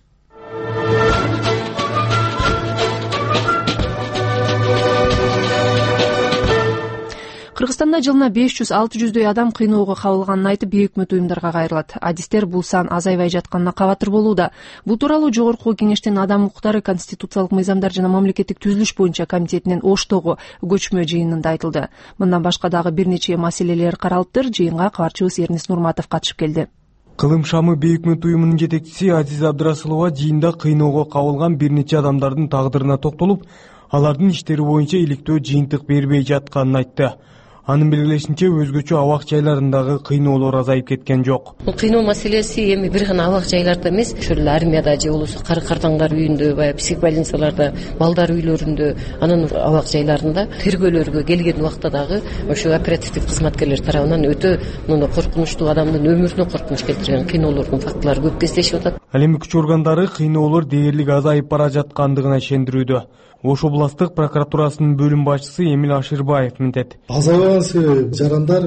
Кыргызстанда жылына беш жүз алты жүздөй адам кыйноого кабылганын айтып, бейөкмөт уюмдарга кайрылат. Адистер бул сан азайбай жатканына кабатыр болууда. Бул тууралуу Жогорку Кеңештин Адам укуктары, конституциялык мыйзамдар жана мамлекеттик түзүлүш боюнча комитетинин Оштогу көчмө жыйынында айтылды. Мындан башка дагы бир нече маселелер каралыптыр. Жыйынга кабарчыбыз Эрнис Нурматов катышып келди. Кылым шамы бейөкмөт уюмунун жетекчиси Азиза Абдрасылова жыйында кыйноого кабылган бир нече адамдардын тагдырына токтолуп, алардын иштери боюнча иликтөө жыйынтык бербей жатканын айтты. Анын белгилешинче, өзгөчө абак жайларындагы кыйноолор азайып кеткен жок. Бул кыйноо маселеси эми бир гана абак жайларда эмес, ошол армияда же болбосо кары кардаңдар үйүндө, баягы психбольницаларда, балдар үйлөрүндө, анын абак жайларында тергөөлөргө келген убакта дагы ошо оперативдик кызматкерлер тарабынан өтө муну коркунучтуу адамдын өмүрүнө коркунуч келтирген кыйноолордун фактылары көп кездешип атат. Ал эми күч органдары кыйноолор дээрлик азайып бара жаткандыгына ишендирүүдө. Ош областык прокуратурасынын бөлүм башчысы Эмил Аширбаев мынтет. Азайбаган себеби жарандар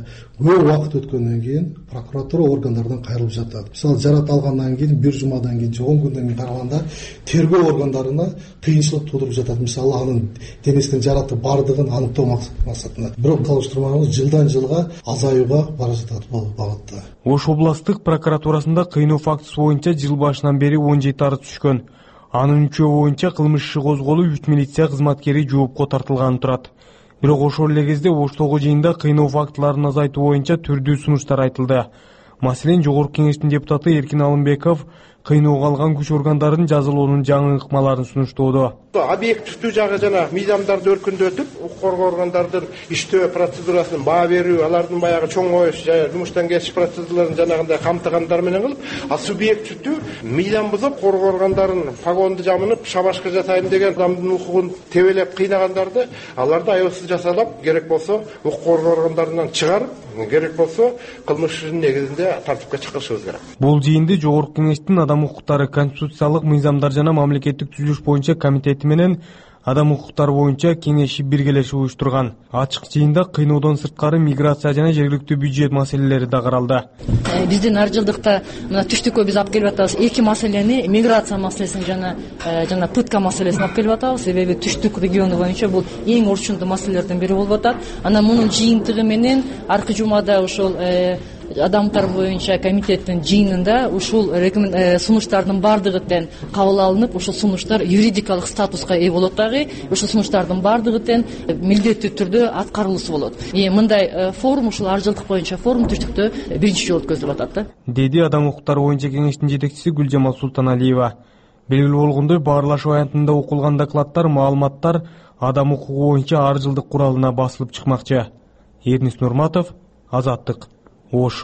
көп убакыт өткөндөн кийин прокуратура органдарынан кайрылып жатат. Мисалы жарат алгандан кийин бир жумадан кийин же он күндөн кийин караганда тергөө органдарына кыйынчылык туудуруп жатат. Мисалы анын денесинин жараты бардыгын аныктоо максатында. Бирок салыштырмаңыз жылдан жылга азаюуга бара жатат бул багытта. Ош областык прокуратурасында кыйноо фактысы боюнча жыл башынан бери он жети арыз түшкөн. Анын үчөө боюнча кылмыш иши козголуп, үч милиция кызматкери жоопко тартылганы турат. Бирок ошол эле кезде Оштогу жыйында кыйноо фактыларын азайтуу боюнча түрдүү сунуштар айтылды. Маселен, Жогорку Кеңештин депутаты Эркин Алымбеков кыйноого алган күч органдарынын жазалоонун жаңы ыкмаларын сунуштоодо. Объективдүү жагы жана мыйзамдарды өркүндөтүп, укук коргоо органдардын иштөө процедурасын баа берүү, алардын баягы чоңоюш жана жумуштан кетиш процедураларын жанагындай камтыгандар менен кылып, а субъективдүү мыйзам бузуп, коргоо органдарын погонду жамынып, шабашкы жасайм деген адамдын укугун тебелеп кыйнагандарды, аларды аябсыз жазалап, керек болсо укук коргоо органдарынан чыгарып, керек болсо кылмыш ишинин негизинде тартипке чакырышыбыз керек. Бул жыйынды Жогорку Кеңештин адам укуктары, конституциялык мыйзамдар жана мамлекеттик түзүлүш боюнча комитети менен адам укуктары боюнча кеңеши биргелешип уюштурган. Ачык жыйында кыйноодон сырткары миграция жана жергиликтүү бюджет маселелери да каралды. Биздин ар жылдыкта мына түштүккө биз алып келип атабыз. Эки маселени, миграция маселесин жана жана пытка маселесин алып келип атабыз. Себеби түштүк региону боюнча бул эң орчундуу маселелердин бири болуп атат. Анан мунун жыйынтыгы менен аркы жумада ошол адамдар боюнча комитеттин жыйынында ушул сунуштардын бардыгы тең кабыл алынып, ошол сунуштар юридикалык статуска ээ болот дагы. Ошол сунуштардын бардыгы тең милдеттүү түрдө аткарылуусу болот. Мындай форум, ушул ар жылдык боюнча форум түштүктө биринчи жолу өткөзүлүп атат да. Деди адам укуктары боюнча кеңештин жетекчиси Гүлжамал Султаналиева. Белгилүү болгондой, баарлашуу аянтында окулган докладдар, маалыматтар адам укугу боюнча ар жылдык куралына басылып чыкмакчы. Эрнис Нурматов, Азаттык, Ош.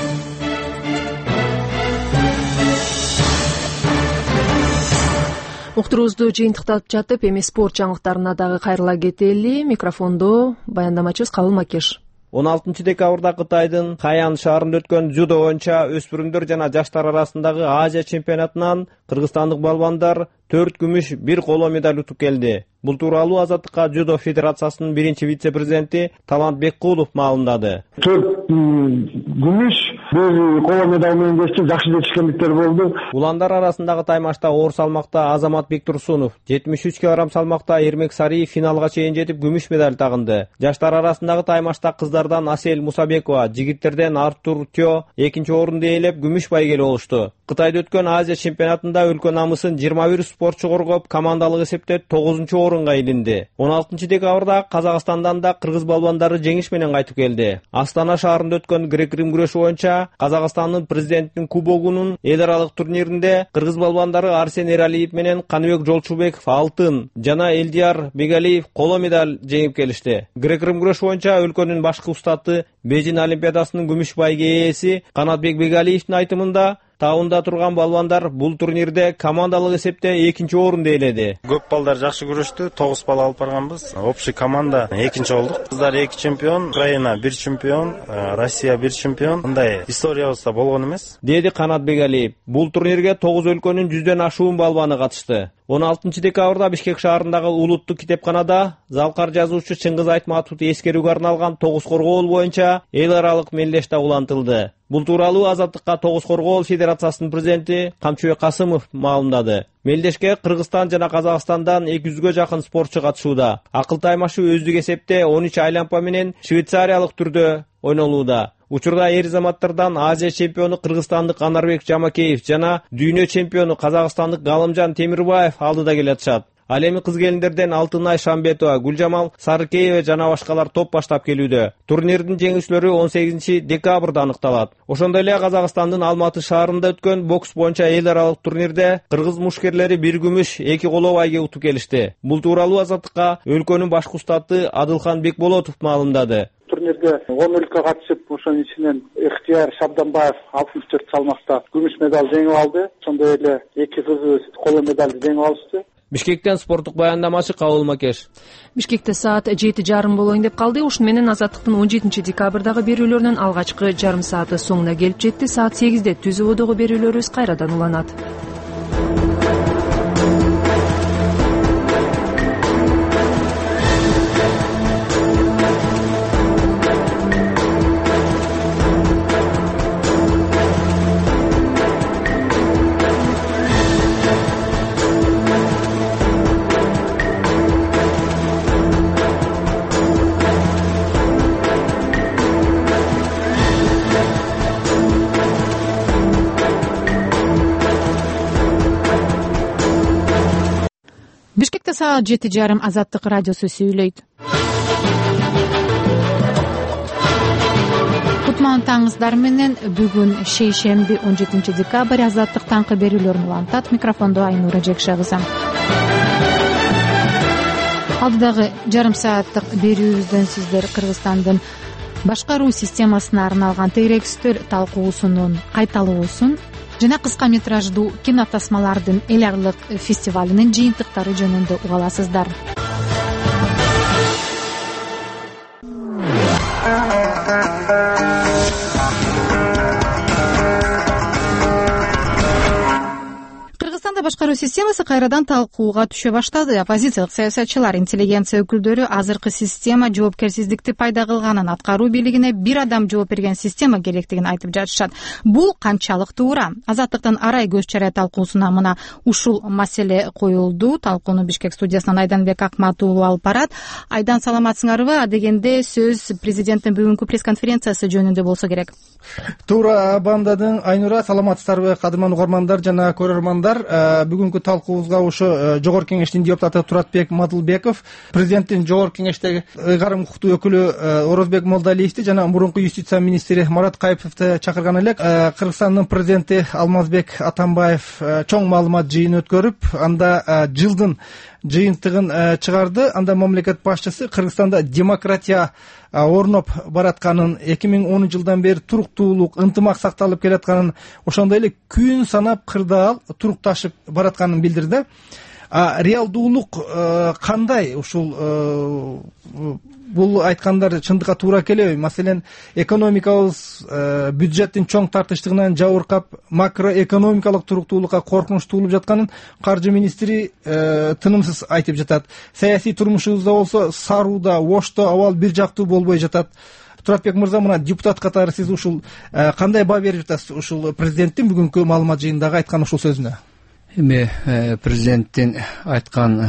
Уктуруубузду жыйынтыктап жатып, эми спорт жаңылыктарына дагы кайрыла кетели. Микрофондо баяндамачыбыз Кабыл Макеш. он алтынчы декабрда Кытайдын Хаян шаарында өткөн дзюдо боюнча өспүрүмдөр жана жаштар арасындагы Азия чемпионатынан кыргызстандык балбандар төрт күмүш, бир коло медаль утуп келди. Бул тууралуу Азаттыкка дзюдо федерациясынын биринчи вице-президенти Талант Беккулов маалымдады. төрт күмүш, бир коло медаль менен кечти, жакшы жетишкендиктер болду. Уландар арасындагы таймашта оор салмакта Азамат Бектурсунов, жетимиш үч килограмм салмакта Эрмек Сариев финалга чейин жетип күмүш медаль тагынды. Жаштар арасындагы таймашта кыздардан Асель Мусабекова, жигиттерден Артур Тё экинчи орунду ээлеп күмүш байгели болушту. Кытайда өткөн Азия чемпионатында өлкө намысын жыйырма бир спортчу коргоп, командалык эсепте тогузунчу орунга илинди. он алтынчы декабрда Казакстандан да кыргыз балбандары жеңиш менен кайтып келди. Астана шаарында өткөн грек-рим күрөшү боюнча Казакстандын президентинин кубогунун эл аралык турниринде кыргыз балбандары Арсен Эралиев менен Каныбек Жолчубеков алтын жана Элдияр Бегалиев коло медаль жеңип келишти. Грек-рим күрөшү боюнча өлкөнүн башкы устаты Бейжин олимпиадасынын күмүш байге ээси Канатбек Бегалиевдин айтымында таунда турган балбандар бул турнирде командалык эсепте экинчи орунду ээледи. Көп балдар жакшы күрөштү, тогуз бал алып барганбыз. Общий команда экинчи болдук. Кыздар эки чемпион, Украина бир чемпион, Россия бир чемпион. Мындай историябызда болгон эмес, деди Канат Бегалиев. Бул турнирге тогуз өлкөнүн жүздөн ашуун балбаны катышты. он алтынчы декабрда Бишкек шаарындагы улуттук китепканада залкар жазуучу Чыңгыз Айтматовду эскерүүгө арналган тогуз коргоол боюнча эл аралык мелдеште улантылды. Бул тууралуу Азаттыкка тогуз коргоол федерациясынын президенти Камчыбек Касымов маалымдады. Мелдешке Кыргызстан жана Казакстандан эки жүзгө жакын спортчу катышууда. Акыл таймашы өздүк эсепте он үч айлампа менен швейцариялык түрдө ойнолууда. Учурда эр заматтардан Азия чемпиону кыргызстандык Анарбек Жамакеев жана дүйнө чемпиону казакстандык Галымжан Темирбаев алдыда келатышат. Ал эми кыз келиндерден Алтынай Шамбетова, Гүлжамал Сарыкеева жана башкалар топ баштап келүүдө. Турнирдин жеңүүчүлөрү он сегизинчи декабрда аныкталат. Ошондой эле Казакстандын Алматы шаарында өткөн бокс боюнча эл аралык турнирде кыргыз мушкерлери бир күмүш, эки коло байге утуп келишти. Бул тууралуу Азаттыкка өлкөнүн башкы устаты Адылхан Бекболотов маалымдады. Турнирде он өлкө катышып, ошонун ичинен Ыктыяр Шабданбаев алтымыш төрт салмакта күмүш медаль жеңип алды. Ошондой эле эки кызыбыз коло медальды жеңип алышты. Бишкектен спорттук баяндамачы Кабыл Макеш. Бишкекте саат жети жарым болоюн деп калды. Ушун менен Азаттыктын он жетинчи декабрдагы берүүлөрүнүн алгачкы жарым сааты соңуна келип жетти. Саат сегизде Түз Ободогу берүүлөрүбүз кайрадан уланат. Бишкекте саат жети жарым Азаттык радиосу сүйлөйт. Кутман таңыздар менен бүгүн шейшемби он жетинчи декабрь Азаттык таңкы берүүлөрүн улантат. Микрофондо Айнура Жекшагызам. Алдыдагы жарым сааттык берүүбүздөн сиздер Кыргызстандын башкаруу системасына арналган тегерек үстөл талкуусунун кайталуусун жана кыска метраждуу кинотасмалардын эл аралык фестивалынын жыйынтыктары жөнүндө уга аласыздар. Кыргызстанда башкаруу системасы кайрадан талкууга түшө баштады. Оппозициялык саясатчылар, интеллигенция өкүлдөрү азыркы система жоопкерсиздикти пайда кылганын, аткаруу бийлигине бир адам жооп берген система керектигин айтып жатышат. Бул канчалык туура? Азаттыктын арай көз чарай талкуусуна мына ушул маселе коюлду. Талкууну Бишкек студиясынан Айданбек Акмат уулу алып барат. Айдан, саламатсыңарбы? Адегенде сөз президенттин бүгүнкү пресс-конференциясы жөнүндө болсо керек. Туура бамдадың, Айнура. Саламатсыздарбы, кадырман угармандар жана көрөрмандар. Бүгүнкү талкуубузга ушу Жогорку Кеңештин депутаты Туратбек Мадылбеков, президенттин Жогорку Кеңештеги ыйгарым укуктуу өкүлү Орозбек Молдалиевди жана мурунку юстиция министри Марат Кайыповду чакырган элек. Кыргызстандын президенти Алмазбек Атамбаев чоң маалымат жыйын өткөрүп, анда жылдын жыйынтыгын чыгарды. Анда мамлекет башчысы Кыргызстанда демократия орноп баратканын, эки миң онунчу жылдан бери туруктуулук, ынтымак сакталып келатканын, ошондой эле күн санап кырдаал турукташып баратканын билдирди. Реалдуулук кандай? Ушул бул айткандар чындыкка туура келеби? Маселен, экономикабыз бюджеттин чоң тартыштыгынан жабыркап, макроэкономикалык туруктуулукка коркунуч туулуп жатканын каржы министри тынымсыз айтып жатат. Саясий турмушубузда болсо сарууда, ошто абал бир жактуу болбой жатат. Туратбек мырза, мына депутат катары сиз ушул кандай баа берип жатасыз ушул президенттин бүгүнкү маалымат жыйындагы айткан ушул сөзүнө? Эми президенттин айткан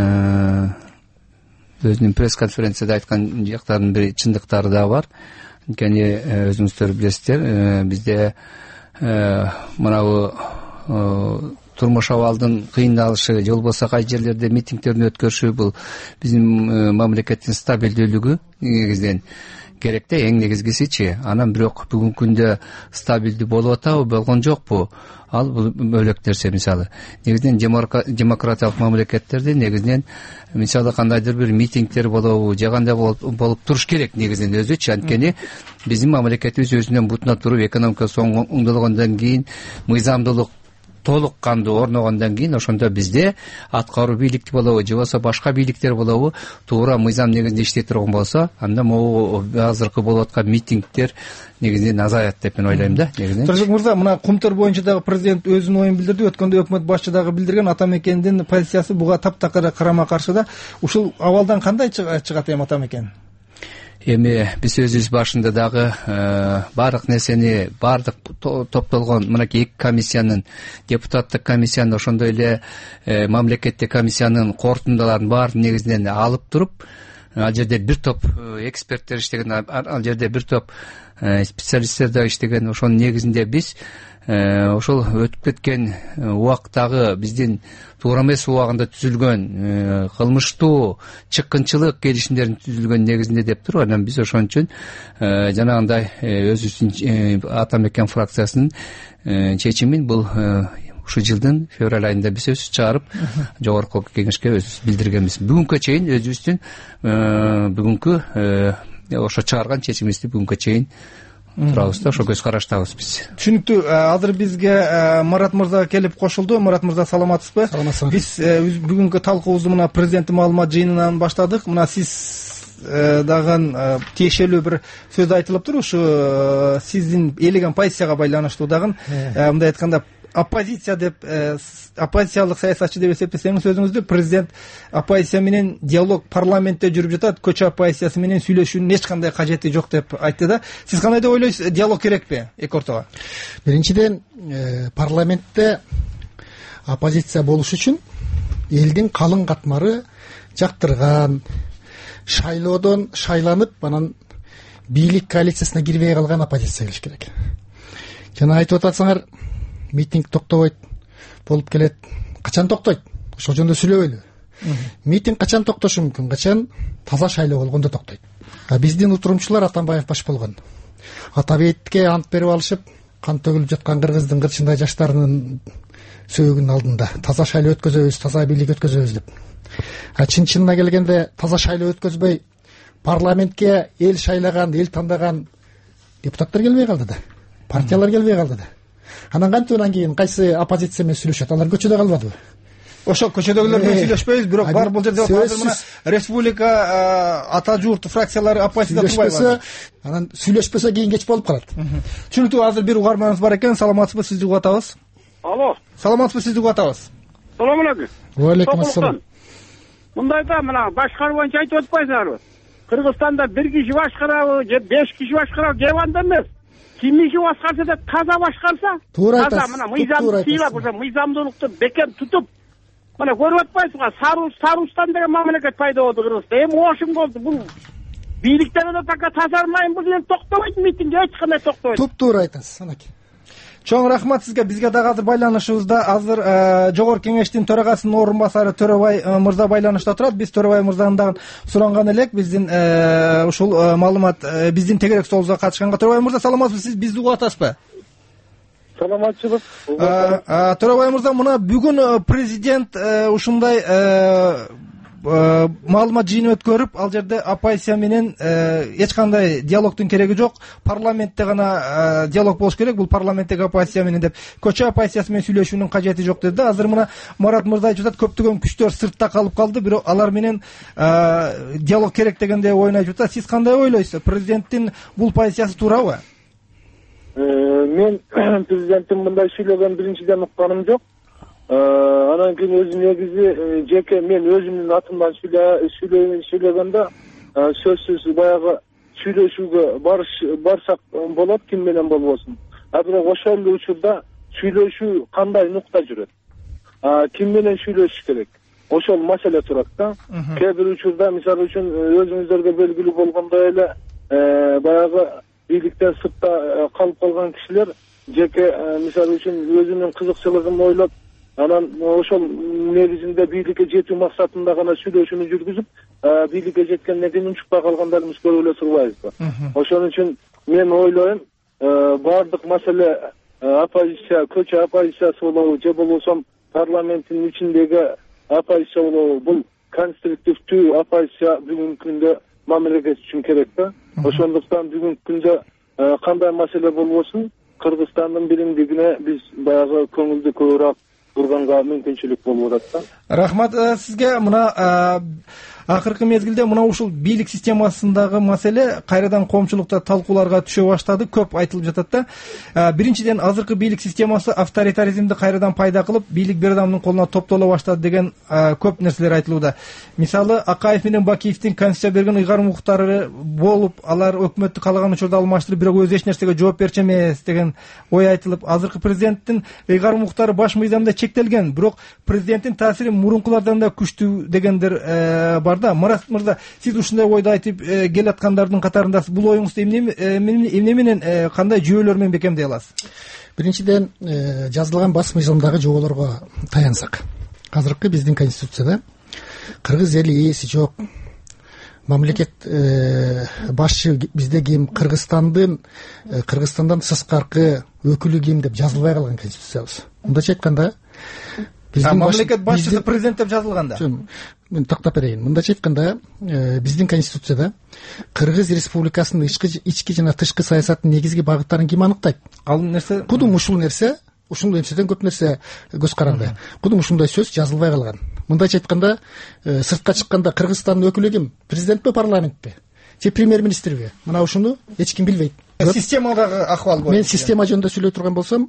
өзүнүн пресс-конференцияда айткан жактардын бири чындыктары да бар. Анткени өзүңүздөр билесиздер, бизде мынабу турмуш абалдын кыйналышы же болбосо кай жерлерде митингдерин өткөрүшү бул биздин мамлекеттин стабилдүүлүгү негизден керек да, эң негизгисичи. Анан бирок бүгүнкү күндө стабилдүү болуп атабы, болгон жокпу? Ал бул бөлөк нерсе. Мисалы, негизинен демократиялык мамлекеттерде негизинен мисалы кандайдыр бир митингдер болобу, же кандай болуп туруш керек негизинен өзүчү. Анткени биздин мамлекетибиз өзүнөн бутуна туруп, экономикасы оңдолгондон кийин, мыйзамдуулук толук кандуу орногондон кийин, ошондо бизде аткаруу бийлик болобу, же болбосо башка бийликтер болобу, туура мыйзам негизинде иштей турган болсо, анда могу азыркы болуп аткан митингдер негизинен азаят деп мен ойлойм да. Негизинен Туратбек мырза, мына Кумтөр боюнча дагы президент өзүнүн оюн билдирди. Өткөндө өкмөт башчы дагы билдирген, Атамекендин позициясы буга таптакыр карама каршы да. Ушул абалдан кандай чыгат эми Атамекен? Эми биз өзүбүз башында дагы баардык нерсени, баардык топтолгон мынакей эки комиссиянын, депутаттык комиссиянын, ошондой эле мамлекеттик комиссиянын корутундаларын баарын негизинен алып туруп, ал жерде бир топ эксперттер иштеген, ал жерде бир топ специалисттер да иштеген. Ошонун негизинде биз ошол өтүп кеткен убактагы биздин туура эмес убагында түзүлгөн кылмыштуу чыккынчылык келишимдерин түзүлгөн негизинде деп туруп, анан биз ошон үчүн жанагындай өзүбүздүн Атамекен фракциясынын чечимин бул ушул жылдын февраль айында биз өзүбүз чыгарып, Жогорку Кеңешке өзүбүз билдиргенбиз. Бүгүнкү чейин өзүбүздүн бүгүнкү ошо чыгарган чечимибизди бүгүнкү чейин турабыз да, ошо көз караштабыз биз. Түшүнүктүү. Азыр бизге Марат мырза келип кошулду. Марат мырза, саламатсызбы? Саламатсызбы. Биз бүгүнкү талкуубузду мына президенттин маалымат жыйынынан баштадык. Мына сиз дагы тиешелүү бир сөз айтылыптыр. Ушу сиздин элеген позицияга байланыштуу дагы мындай айтканда оппозиция деп, оппозициялык саясатчы деп эсептесеңиз өзүңүздү, президент оппозиция менен диалог парламентте жүрүп жатат, көчө оппозициясы менен сүйлөшүүнүн эч кандай кажети жок деп айтты да. Сиз кандай деп ойлойсуз, диалог керекпи эки ортого? Биринчиден, парламентте оппозиция болуш үчүн элдин калың катмары жактырган, шайлоодон шайланып, анан бийлик коалициясына кирбей калган оппозиция келиш керек. Жана айтып атасыңар, митинг токтобойт болуп келет. Качан токтойт? Ошол жөнүндө сүйлөбөйлү. митинг качан токтошу мүмкүн? Качан таза шайлоо болгондо токтойт. Биздин утурумчулар Атамбаев баш болгон. Атабекке ант берип алышып, кан төгүлүп жаткан кыргыздын кырчындай жаштарынын сөөгүнүн алдында таза шайлоо өткөзөбүз, таза бийлик өткөзөбүз деп. А чын чынына келгенде таза шайлоо өткөзбөй парламентке эл шайлаган, эл тандаган депутаттар келбей калды да. Партиялар келбей калды да. Анан кантип анан кийин кайсы оппозиция менен сүйлөшөт? Алар көчөдө калбадыбы? Ошо көчөдөгүлөр менен сүйлөшпөйбүз, бирок бар бул жерде азыр мына республика ата журт фракциялары оппозицияда турбайбы? Анан сүйлөшпөсө кийин кеч болуп калат. Түшүнүктүү, азыр бир угарманыбыз бар экен. Саламатсызбы, сизди угуп атабыз. Алло. Саламатсызбы, сизди угуп атабыз. Салам алейкум. Ва алейкум ассалам. Мындайда мына башкаруу боюнча айтып атпайсыңарбы? Кыргызстанда бир киши башкарабы же беш киши башкарабы деп анда эмес. Кимиши башкарса да таза башкарса, таза мына мыйзамды сыйлап, ошо мыйзамдуулукту бекем тутуп, мына көрүп атпайсызбы? Сары Сарустан деген мамлекет пайда болду Кыргызста. Эми ошун болду. Бул бийликтен да така тазармайын, бул эми токтобойт, митинг эч кандай токтобойт. Туп-туура айтасыз, анакей. Чоң рахмат сизге. Бизге дагы азыр байланышыбызда азыр Жогорку Кеңештин төрагасынын орун басары Төрөбай мырза байланышта турат. Биз Төрөбай мырзадан дагы суранган элек биздин ушул маалымат биздин тегерек соолубузга катышканга. Төрөбай мырза, саламатсызбы? Сиз бизди угуп атасызбы? Саламатчылык. Төрөбай мырза, мына бүгүн президент ушундай маалымат жыйыны өткөрүп, ал жерде оппозиция менен эч кандай диалогдун кереги жок, парламентте гана диалог болуш керек, бул парламенттеги оппозиция менен деп, көчө оппозициясы менен сүйлөшүүнүн кажети жок деди. Азыр мына Марат мырза айтып атат, көптөгөн күчтөр сыртта калып калды, бирок алар менен диалог керек дегенде оюн айтып атат. Сиз кандай ойлойсуз? Президенттин бул позициясы туурабы? Мен президенттин мындай сүйлөгөнүн биринчиден укканым жок. Анан кийин өзү негизи жеке мен өзүмдүн атымдан сүйлөгөндө сөзсүз баягы сүйлөшүүгө барсак болот, ким менен болбосун. А бирок ошол учурда сүйлөшүү кандай нукта жүрөт? Ким менен сүйлөшүш керек? Ошол маселе турат да. Кээ бир учурда мисалы үчүн өзүңүздөргө белгилүү болгондой эле баягы бийликтен сыртта калып калган кишилер жеке мисалы үчүн өзүнүн кызыкчылыгын ойлоп, анан ошол негизинде бийликке жетүү максатында гана сүйлөшүүнү жүргүзүп, бийликке жеткенден кийин унчукпай калгандарыбыз көп эле турбайбызбы? Ошон үчүн мен ойлойм, баардык маселе оппозиция, көчө оппозициясы болобу же болбосо парламенттин ичиндеги оппозиция болобу, бул конструктивдүү оппозиция бүгүнкү күндө мамлекет үчүн керек да. Ошондуктан бүгүнкү күндө кандай маселе болбосун, Кыргызстандын биримдигине биз баягы көңүлдү көбүрөөк бурганга мүмкүнчүлүк болуп атат да. Рахмат сизге. Мына акыркы мезгилде мына ушул бийлик системасындагы маселе кайрадан коомчулукта талкууларга түшө баштады, көп айтылып жатат да. Биринчиден, азыркы бийлик системасы авторитаризмди кайрадан пайда кылып, бийлик бир адамдын колуна топтоло баштады деген көп нерселер айтылууда. Мисалы, Акаев менен Бакиевдин конституция берген ыйгарым укуктары болуп, алар өкмөттү каалаган учурда алмаштырып, бирок өзү эч нерсеге жооп берчү эмес деген ой айтылып, азыркы президенттин ыйгарым укуктары баш мыйзамда чектелген, бирок президенттин таасири мурункулардан да күчтүү дегендер бар да. Марат мырза, сиз ушундай ойду айтып келаткандардын катарындасыз. Бул оюңузду эмне менен, кандай жүйөлөр менен бекемдей аласыз? Биринчиден, жазылган бас мыйзамдагы жоболорго таянсак, азыркы биздин конституцияда кыргыз эли ээси жок, мамлекет башчы бизде ким, Кыргызстандын Кыргызстандан сырткаркы өкүлү ким деп жазылбай калган конституциябыз. Мындайча айтканда, мамлекет башчысы президент деп жазылганда. Мен токтоп берейин. Мындайча айтканда, биздин конституцияда Кыргыз Республикасынын ички жана тышкы саясаттын негизги багыттарын ким аныктайт? Ал нерсе кудум ушул нерсе, ушул нерседен көп нерсе көз каранды. Кудум ушундай сөз жазылбай калган. Мындайча айтканда, сыртка чыкканда Кыргызстандын өкүлү ким? Президентпи, парламентпи? Же премьер-министрби? Мына ушуну эч ким билбейт. Системадагы акыбал боюнча. Мен система жөнүндө сүйлөй турган болсом,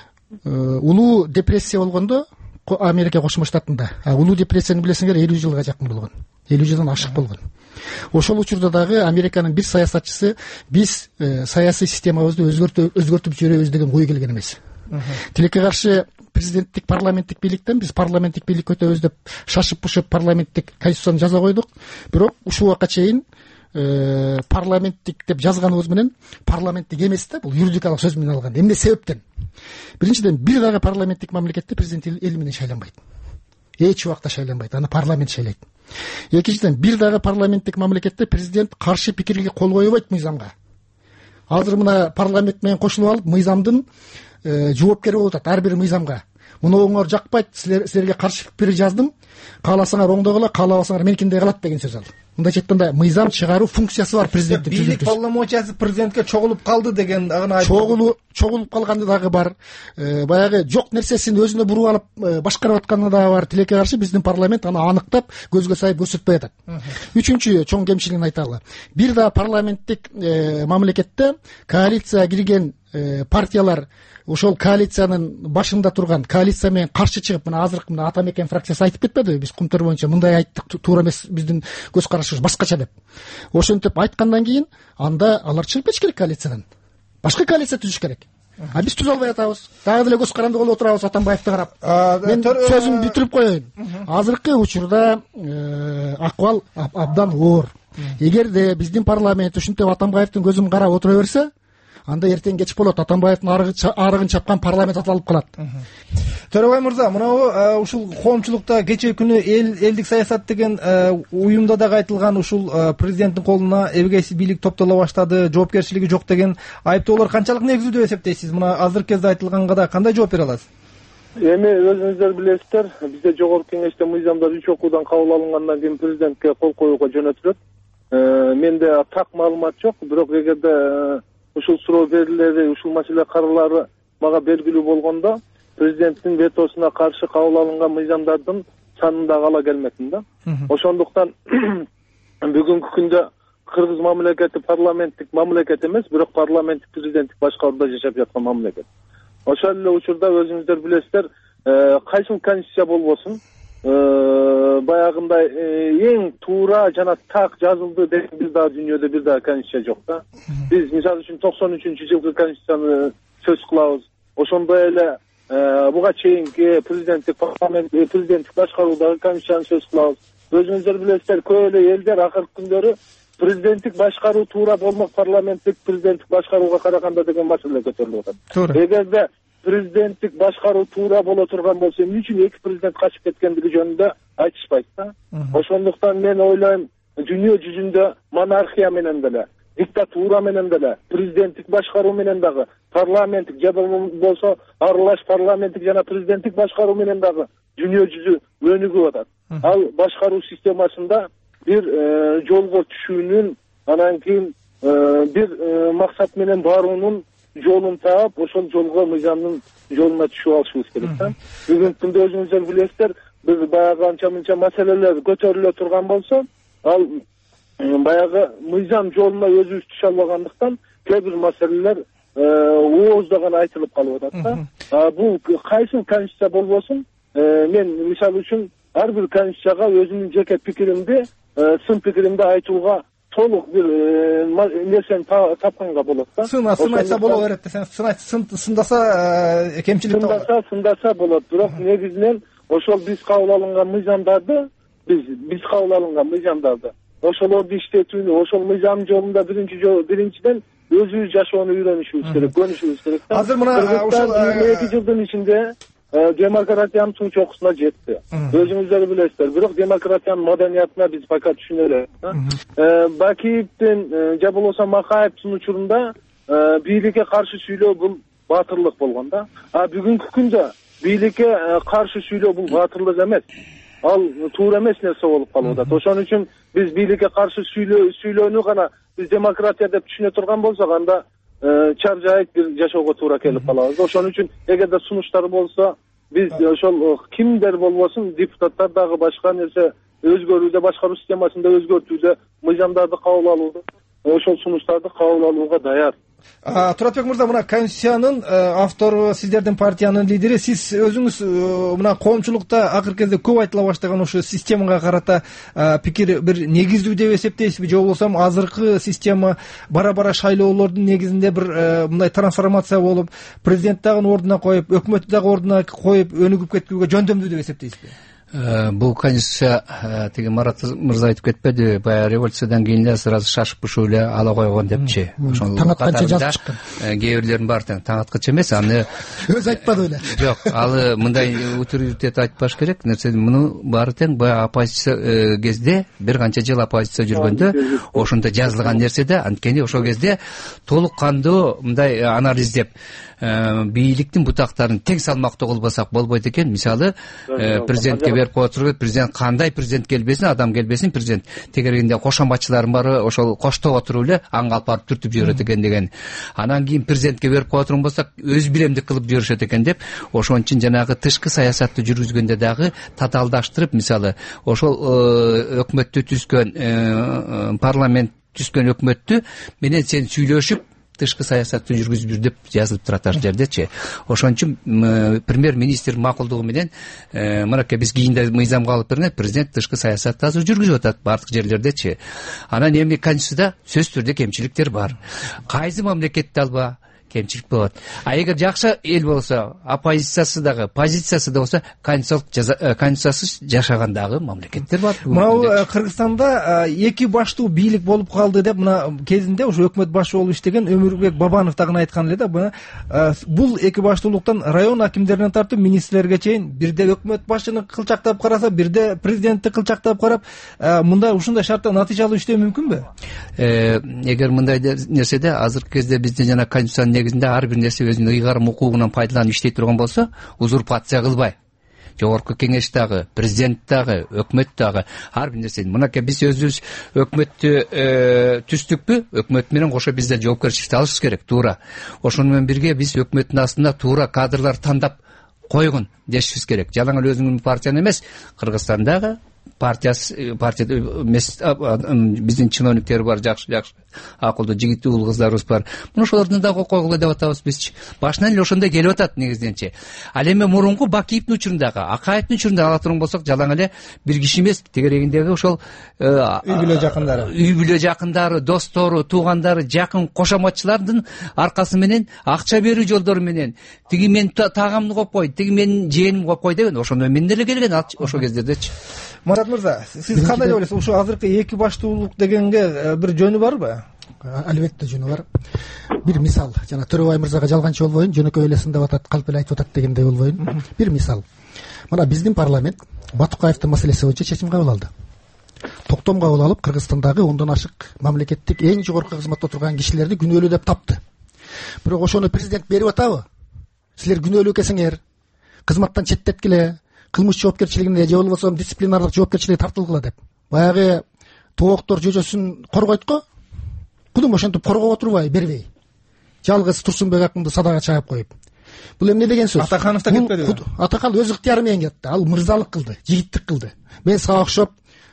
улуу депрессия болгондо Америка Кошмо Штатында, улуу депрессияны билесиңер, элүү жылга жакын болгон. элүү жылдан ашык болгон. Ошол учурда дагы Американын бир саясатчысы биз саясий системабызды өзгөртүп жиберебиз деген ой келген эмес. Тилекке каршы президенттик, парламенттик бийликтен биз парламенттик бийликке өтөбүз деп шашып-пушуп парламенттик конституцияны жаза койдук. Бирок ушул убакка чейин парламенттик деп жазганыбыз менен парламенттик эмес да, бул юридикалык сөз менен алган. Эмне себептен? Биринчиден, бир дагы парламенттик мамлекетте президент эл менен шайланбайт. эч убакта шайланбайт, аны парламент шайлайт. Экинчиден, бир дагы парламенттик мамлекетте президент каршы пикирге кол кое албайт мыйзамга. Азыр мына парламент менен кошулуп алып, мыйзамдын жоопкери болуп атат ар бир мыйзамга. Муну жакпайт, силерге каршы пикир жаздым, кааласаңар оңдогула, каалабасаңар меникиндей калат деген сөз ал. Мындайча айтканда, мыйзам чыгаруу функциясы бар президенттин. Бийлик полномочиясы президентке чогулуп калды деген аны чогулуп чогулуп калганы дагы бар. Баягы жок нерсесин өзүнө буруп алып башкарып атканы дагы бар. Тилекке каршы биздин парламент аны аныктап, көзгө сайып көрсөтпөй атат. Үчүнчү чоң кемчилигин айталы. Бир да парламенттик мамлекетте коалицияга кирген партиялар ошол коалициянын башында турган, коалиция менен каршы чыгып, мына азыркы мына ата мекен фракциясы айтып кетпедиби, биз Кумтөр боюнча мындай айттык, туура эмес, биздин көз карашыбыз башкача деп. Ошентип айткандан кийин анда алар чыгып кетиш керек коалициядан. Башка коалиция түзүш керек. А биз түзө албай атабыз. Дагы деле көз каранды болуп отурабыз Атамбаевди карап. Мен сөзүмдү бүтүрүп коеюн. Азыркы учурда акыбал абдан оор. Эгерде биздин парламент ушинтип Атамбаевдин көзүн карап отура берсе, анда эртең кеч болот, Атамбаевдин арыгын чапкан парламент аталып калат. Төрөбай мырза, мына ушул коомчулукта кечээ күнү эл элдик саясат деген уюмда дагы айтылган, ушул президенттин колуна эбегейсиз бийлик топтоло баштады, жоопкерчилиги жок деген айыптоолор канчалык негиздүү деп эсептейсиз? Мына азыркы кезде айтылганга да кандай жооп бере аласыз? Эми өзүңүздөр билесиздер, бизде жогорку кеңеште мыйзамдар үч окуудан кабыл алынгандан кийин президентке кол коюуга жөнөтүлөт. Менде так маалымат жок, бирок эгерде ушул суроо берилери, ушул маселе каралары мага белгилүү болгондо, президенттин ветосуна каршы кабыл алынган мыйзамдардын санын дагы ала келмекмин да. Ошондуктан бүгүнкү күндө кыргыз мамлекети парламенттик мамлекет эмес, бирок парламенттик президенттик башкарууда жашап жаткан мамлекет. Ошол эле учурда өзүңүздөр билесиздер, кайсыл конституция болбосун, баягындай эң туура жана так жазылды деген бир дагы дүйнөдө бир дагы конституция жок да. Биз мисалы үчүн токсон үчүнчү жылкы конституцияны сөз кылабыз. Ошондой эле буга чейинки президенттик парламент президенттик башкаруудагы конституцияны сөз кылабыз. Өзүңүздөр билесиздер, көп эле элдер акыркы күндөрү президенттик башкаруу туура болмок парламенттик президенттик башкарууга караганда деген маселе көтөрүлүп атат. Эгерде президенттик башкаруу туура боло турган болсо, эмне үчүн эки президент качып кеткендиги жөнүндө айтышпайт да. Ошондуктан мен ойлойм, дүйнө жүзүндө монархия менен деле, диктатура менен деле, президенттик башкаруу менен дагы, парламенттик же болбосо аралаш парламенттик жана президенттик башкаруу менен дагы дүйнө жүзү өнүгүп атат. Ал башкаруу системасында бир жолго түшүүнүн, анан кийин бир максат менен баруунун жолун таап, ошол жолго мыйзамдын жолуна түшүп алышыбыз керек да. Бүгүнкү күндө өзүңүздөр билесиздер, биз баягы анча мынча маселелер көтөрүлө турган болсо, ал баягы мыйзам жолуна өзүбүз түшө албагандыктан кээ бир маселелер ооздогон айтылып калып атат да. Бул кайсы конституция болбосун, мен мисалы үчүн ар бир конституцияга өзүмдүн жеке пикиримди, сын пикиримди айтууга толук бир нерсени тапканга болот да. Сын сын айтса боло берет десең, сын айт, сындаса кемчилик табылат. Сындаса, сындаса болот. Бирок негизинен ошол биз кабыл алынган мыйзамдарды, биз биз кабыл алынган мыйзамдарды, ошолорду иштетүүнү, ошол мыйзам жолунда биринчи биринчиден өзүбүз жашоону үйрөнүшүбүз керек, көнүшүбүз керек да. Азыр мына ошол эки жылдын ичинде демократиянын чоң чокусуна жетти. Өзүңүздөр билесиздер, бирок демократиянын маданиятына биз пока түшүнө элек. Бакиевдин же болбосо Макаевдин учурунда бийликке каршы сүйлөө бул баатырлык болгон да. А бүгүнкү күндө бийликке каршы сүйлөө бул баатырлык эмес. Ал туура эмес нерсе болуп калып атат. Ошон үчүн биз бийликке каршы сүйлөөнү гана биз демократия деп түшүнө турган болсок, анда чаржайып бир жашоого туура келип калабыз. Ошон үчүн эгерде сунуштар болсо, биз ошол кимдер болбосун, депутаттар дагы башка нерсе өзгөрүүдө, башкаруу системасында өзгөртүүдө, мыйзамдарды кабыл алууда, ошол сунуштарды кабыл алууга даяр. Туратбек мырза, мына конституциянын автору, сиздердин партиянын лидери, сиз өзүңүз мына коомчулукта акыркы кезде көп айтыла баштаган ушу системага карата пикир бир негиздүү деп эсептейсизби, же болбосо азыркы система бара-бара шайлоолордун негизинде бир мындай трансформация болуп, президент дагы ордуна коюп, өкмөттү дагы ордуна коюп, өнүгүп кетүүгө жөндөмдүү деп эсептейсизби? бул конституция тиги Марат мырза айтып кетпеди, баягы революциядан кийин эле сразу шашып пушуп эле ала койгон депчи. Ошол таң атканча жазып чыккан. Кээ бирлердин баары тең таң атканча эмес, аны өзү айтпады эле. Жок, ал мындай утуритет айтпаш керек. Нерсе муну баары тең баягы оппозиция кезде, бир канча жыл оппозиция жүргөндө ошондо жазылган нерсе да, анткени ошол кезде толук кандуу мындай анализдеп бийликтин бутактарын тең салмактуу кылбасак болбойт экен. Мисалы, президентке берип кое турган, президент кандай президент келбесин, адам келбесин, президент тегерегинде кошоматчылардын баары ошол коштоого туруп эле аңга алып барып түртүп жиберет экен деген. Анан кийин президентке берип кое турган болсок, өз билемдик кылып жиберишет экен деп, ошон үчүн жанагы тышкы саясатты жүргүзгөндө дагы татаалдаштырып, мисалы, ошол өкмөттү түзгөн, парламент түзгөн өкмөттү менен сен сүйлөшүп тышкы саясатты жүргүзүп жүр деп жазылып турат ар жердечи. Ошон үчүн премьер-министр макулдугу менен мынакей биз кийинде мыйзамга алып берген президент тышкы саясатты азыр жүргүзүп атат баардык жерлердечи. Анан эми конституцияда сөзсүз түрдө кемчиликтер бар. Кайсы мамлекетте алба кемчилик болот. А эгер жакшы эл болсо, оппозициясы дагы, позициясы да болсо, конституциясыз жашаган дагы мамлекеттер бар. Мына Кыргызстанда эки баштуу бийлик болуп калды деп мына кезинде ушу өкмөт башы болуп иштеген Өмүрбек Бабанов дагы айткан эле да. Мына бул эки баштуулуктан район акимдеринен тартып министрлерге чейин бирде өкмөт башчыны кылчактап караса, бирде президентти кылчактап карап, мындай ушундай шартта натыйжалуу иштөө мүмкүнбү? Эгер мындай нерседе азыркы кезде бизде жана конституциянын негизинде ар бир нерсе өзүнүн ыйгарым укугунан пайдаланып иштей турган болсо, узурпация кылбай, жогорку кеңеш дагы, президент дагы, өкмөт дагы ар бир нерсе. Мынакей биз өзүбүз өкмөттү түздүкпү, өкмөт менен кошо биз да жоопкерчиликти алышыбыз керек, туура. Ошону менен бирге биз өкмөттүн астында туура кадрлар тандап койгун дешибиз керек. Жалаң эле өзүңүн партияны эмес, Кыргызстандагы партиясы, партияда биздин чиновниктер бар, жакшы жакшы акылдуу жигит уул кыздарыбыз бар. Мына ошолордун дагы койгула деп атабыз бизчи. Башынан эле ошондой келип атат негизиненчи. Ал эми мурунку Бакиевдин учурундагы, Акаевдин учурунда ала турган болсок, жалаң эле бир киши эмес, тегерегиндеги ошол үй бүлө жакындары, үй бүлө жакындары, достору, туугандары, жакын кошоматчылардын аркасы менен, акча берүү жолдору менен, тиги мен тагамды коюп кой, тиги менин жээним коюп кой деген, ошондой менен эле келген ошол кездердечи. Марат мырза, сиз кандай деп ойлойсуз? Ушу азыркы эки баштуулук дегенге бир жөнү барбы? Албетте жөнү бар. Бир мисал, жана Төрөбай мырзага жалганчы болбойн, жөнөкөй эле сындап атат, калп эле айтып атат дегендей болбойн. Бир мисал. Мына биздин парламент Батукаевдин маселеси боюнча чечим кабыл алды. Токтом кабыл алып, Кыргызстандагы ондон ашык мамлекеттик эң жогорку кызматта турган кишилерди күнөөлүү деп тапты. Бирок ошону президент берип атабы? Силер күнөөлүү экенсиңер, кызматтан четтеткиле, кылмыш жоопкерчилигине же болбосо дисциплинардык жоопкерчиликке тартылгыла деп. Баягы тооктор жөжөсүн коргойт го, кудум ошентип коргоп отурбай, бербей. Жалгыз Турсунбек акымды садага чаап коюп. Бул эмне деген сөз? Атаканов да кетпеди. Атакан өз ыктыяры менен кетти. Ал мырзалык кылды, жигиттик кылды. Мен сага окшоп,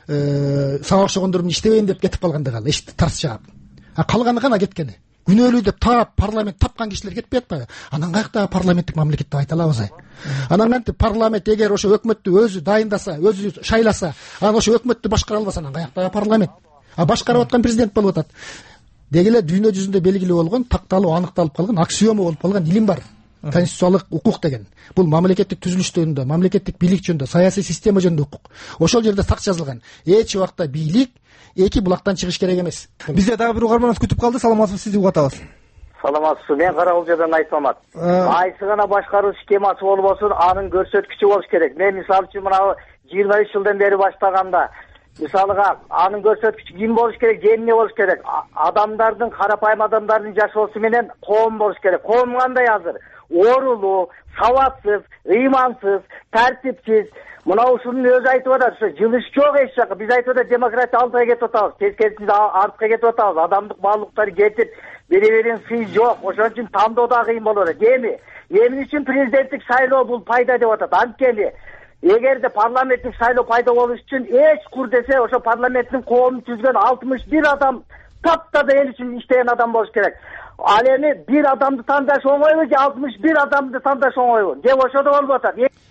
сага окшогондор менен иштебейм деп кетип калганда калды, эшикти тарс жаап. А калганы гана кеткени. Күнөөлүү деп таап, парламент тапкан кишилер кетпей атпайбы? Анан каяктагы парламенттик мамлекет деп айта алабыз ай? Анан кантип парламент эгер ошо өкмөттү өзү дайындаса, өзү шайласа, анан ошо өкмөттү башкара албаса, анан каяктагы парламент? А башкарып аткан президент болуп атат. Деги эле дүйнө жүзүндө белгилүү болгон, такталып, аныкталып калган, аксиома болуп калган илим бар. Конституциялык укук деген. Бул мамлекеттик түзүлүш жөнүндө, мамлекеттик бийлик жөнүндө, саясий система жөнүндө укук. Ошол жерде так жазылган. Эч убакта бийлик эки булактан чыгыш керек эмес. Бизде дагы бир угарманыбыз күтүп калды. Саламатсызбы, сизди угуп атабыз. Саламатсызбы, мен Карагулжадан Айтмамат. Айсы гана башкаруу схемасы болбосун, анын көрсөткүчү болуш керек. Мен мисалы үчүн мына жыйырма үч жылдан бери баштаганда, мисалыга анын көрсөткүчү ким болуш керек, же эмне болуш керек? Адамдардын, карапайым адамдардын жашоосу менен коом болуш керек. Коом кандай азыр? Оорулуу, сабатсыз, ыймансыз, тартипсиз. Мына ушунун өзү айтып атат, ушу жылыш жок эч жакка. Биз айтып атат, демократия алдыга кетип атабыз, тескерисинче артка кетип атабыз. Адамдык баалуулуктар кетип, бири-бирин сый жок. Ошон үчүн тандоо да кыйын болуп атат. Эми эмне үчүн президенттик шайлоо бул пайда деп атат? Анткени эгерде парламенттик шайлоо пайда болуш үчүн эч кур десе, ошо парламенттин коомун түзгөн алтымыш бир адам таптада эл үчүн иштеген адам болуш керек. Ал эми бир адамды тандаш оңойбу же алтымыш бир адамды тандаш оңойбу? Же ошодо болуп атат.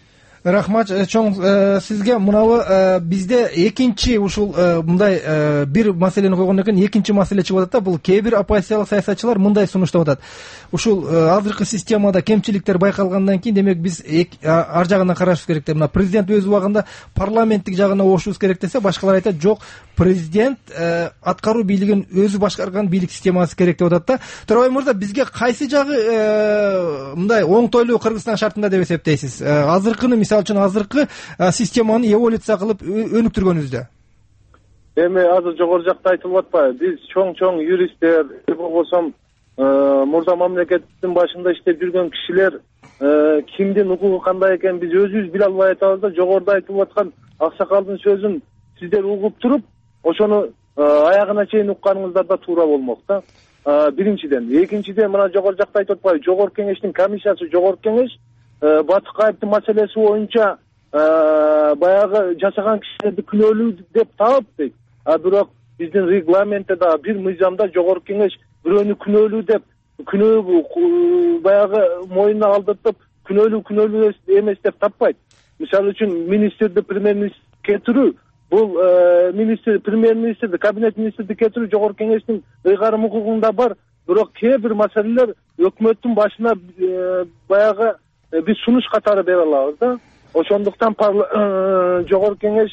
рахмат чоң сизге. Мынабы бизде экинчи ушул мындай бир маселени койгондон кийин экинчи маселе чыгып атат да. Бул кээ бир оппозициялык саясатчылар мындай сунуштап атат. Ушул азыркы системада кемчиликтер байкалгандан кийин демек биз ар жагынан карашыбыз керек деп. Мына президент өз убагында парламенттик жагына обушубуз керек десе, башкалар айтат жок, президент аткаруу бийлигин өзү башкарган бийлик системасы керек деп атат да. Төрөбай мырза, бизге кайсы жагы мындай оңтойлуу Кыргызстан шартында деп эсептейсиз? Азыркыны, мисалы үчүн азыркы системаны эволюция кылып өнүктүргөнүбүздө. Эми азыр жогору жакта айтылып атпайбы? Биз чоң-чоң юристтер, болбосо мурда мамлекеттин башында иштеп жүргөн кишилер кимдин укугу кандай экенин биз өзүбүз биле албай атабыз да. Жогоруда айтылып аткан аксакалдын сөзүн сиздер угуп туруп, ошону аягына чейин укканыңыздар да туура болмок да. Биринчиден. Экинчиден, мына жогору жакта айтып атпайбы? Жогорку кеңештин комиссиясы, жогорку кеңеш Батыкаевдин маселеси боюнча баягы жасаган кишилерди күнөөлүү деп таап дейт. А бирок биздин регламентте да, бир мыйзамда жогорку кеңеш бирөөнү күнөөлүү деп, күнөө баягы моюнуна алдыртып, күнөөлүү күнөөлүү эмес деп таппайт. Мисалы үчүн министрди премьер-министр кетирүү, бул министр, премьер-министрди, кабинет министрди кетирүү жогорку кеңештин ыйгарым укугунда бар. Бирок кээ бир маселелер өкмөттүн башына баягы биз сунуш катары бере алабыз да. Ошондуктан жогорку кеңеш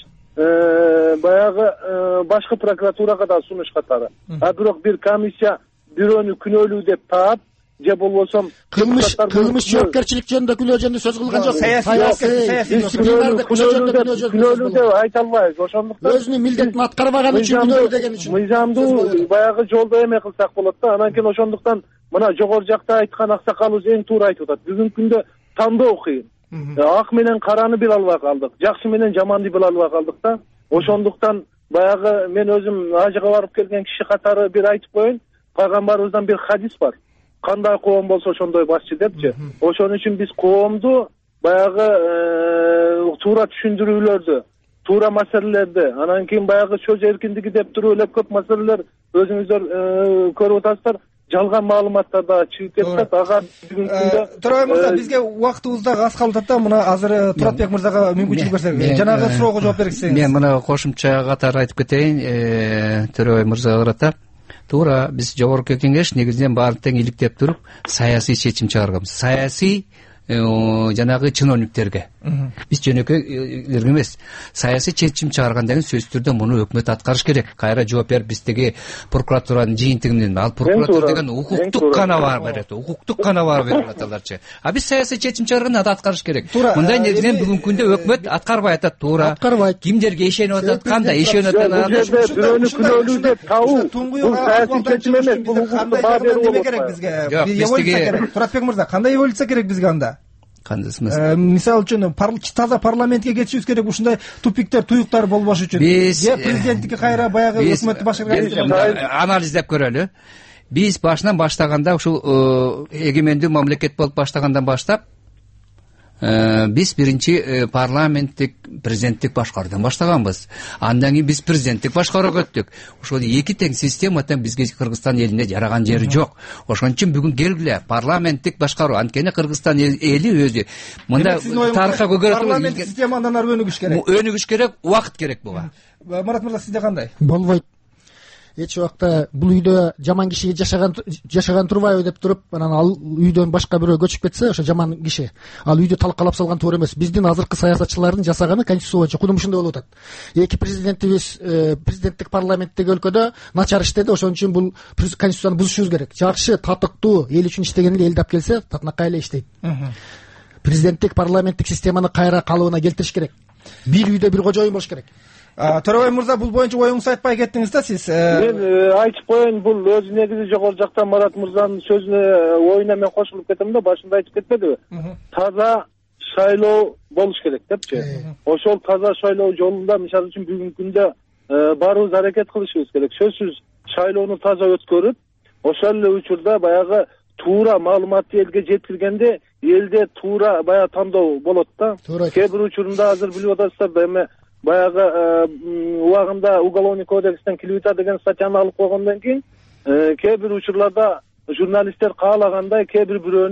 баягы башкы прокуратурага да сунуш катары. А бирок бир комиссия бирөөнү күнөөлүү деп таап, же болбосо кылмыш кылмыш жоопкерчилик жөнүндө күнөө жөнүндө сөз кылган жок. Күнөөлүү деп айта албайбыз. Ошондуктан өзүнүн милдетин аткарбаган үчүн күнөөлүү деген үчүн мыйзамдуу баягы жолдо эме кылсак болот да. Анан кийин ошондуктан мына жогору жакта айткан аксакалыбыз эң туура айтып атат. Бүгүнкү күндө тандоо кыйын. Ак менен караны биле албай калдык, жакшы менен жаманды биле албай калдык да. Ошондуктан баягы мен өзүм ажыга барып келген киши катары бир айтып коеюн. Пайгамбарыбыздан бир хадис бар. Кандай коом болсо ошондой башчы депчи. Ошон үчүн биз коомду баягы туура түшүндүрүүлөрдү, туура маселелерди, анан кийин баягы сөз эркиндиги деп туруп эле көп маселелер өзүңүздөр көрүп атасыздар. Жалган маалыматтар да чыгып кетет. Ага бүгүнкү күндө Төрөбай мырза, бизге убактыбыз да аз калып атат да. Мына азыр Туратбек мырзага мүмкүнчүлүк берсек, жанагы суроого жооп бергизсеңиз. Мен мына кошумча катары айтып кетейин, Төрөбай мырзага карата. Туура, биз жогорку кеңеш негизинен баарын тең иликтеп туруп, саясий чечим чыгарганбыз. Саясий жанагы чиновниктерге. Биз жөнөкөйлөргө эмес, саясий чечим чыгарган деген сөзсүз түрдө муну өкмөт аткарыш керек. Кайра жооп берип биздеги прокуратуранын жыйынтыгы менен, ал прокуратура деген укуктук канава берет, укуктук канава берип аталарчы. А биз саясий чечим чыгарганда ада аткарыш керек. Мындай негизинен бүгүнкү күндө өкмөт аткарбай атат, туура. Аткарбайт. Кимдерге ишенип атат, кандай ишенип атат. Бирөөнү күнөөлүү деп табуу, бул саясий чечим эмес, бул укукту баа берүү керек бизге. Эволюция. Туратбек мырза, кандай эволюция керек бизге анда? Кандай смысл? Мисалы үчүн таза парламентке кетишибиз керек, ушундай тупиктер, туюктар болбош үчүн. Же президенттикке кайра баягы өкмөттү башкарган. Анализдеп көрөлү. Биз башынан баштаганда ушул эгемендүү мамлекет болуп баштагандан баштап биз биринчи парламенттик, президенттик башкаруудан баштаганбыз. Андан кийин биз президенттик башкарууга өттүк. Ошол эки тең системадан бизге Кыргызстан элине жараган жери жок. Ошон үчүн бүгүн келгиле парламенттик башкаруу. Анткени Кыргызстан эли өзү мында тарыхка көгөрөт. Парламенттик системадан ары өнүгүш керек. Өнүгүш керек, убакыт керек буга. Марат мырза, сизде кандай? Болбойт. Эч убакта бул үйдө жаман киши жашаган жашаган турбайбы деп туруп, анан ал үйдөн башка бирөө көчүп кетсе, ошо жаман киши. Ал үйдө талкалап салган туура эмес. Биздин азыркы саясатчылардын жасаганы конституция боюнча кудум ушундай болуп атат. Эки президентибиз президенттик парламенттеги өлкөдө начар иштеди, ошон үчүн бул конституцияны бузушубуз керек. Жакшы, татыктуу эл үчүн иштегенди элди алып келсе, татынакай эле иштейт. Президенттик парламенттик системаны кайра калыбына келтириш керек. Бир үйдө бир кожоюн болуш керек. Төрөбай мырза, бул боюнча оюңузду айтпай кеттиңиз да сиз. Мен айтып коеюн, бул өзү негизи жогору жактан Марат мырзанын сөзүнө, оюна мен кошулуп кетем да, башында айтып кетпедиби? Таза шайлоо болуш керек депчи. Ошол таза шайлоо жолунда мисалы үчүн бүгүнкү күндө баарыбыз аракет кылышыбыз керек. Сөзсүз шайлоону таза өткөрүп, ошол эле учурда баягы туура маалыматты элге жеткиргенде элде туура баягы тандоо болот да. Кээ бир учурунда азыр билип атасыздар да, эме баягы убагында уголовный кодекстен клевета деген статьяны алып койгондон кийин кээ бир учурларда журналисттер каалагандай кээ бир бирөөнү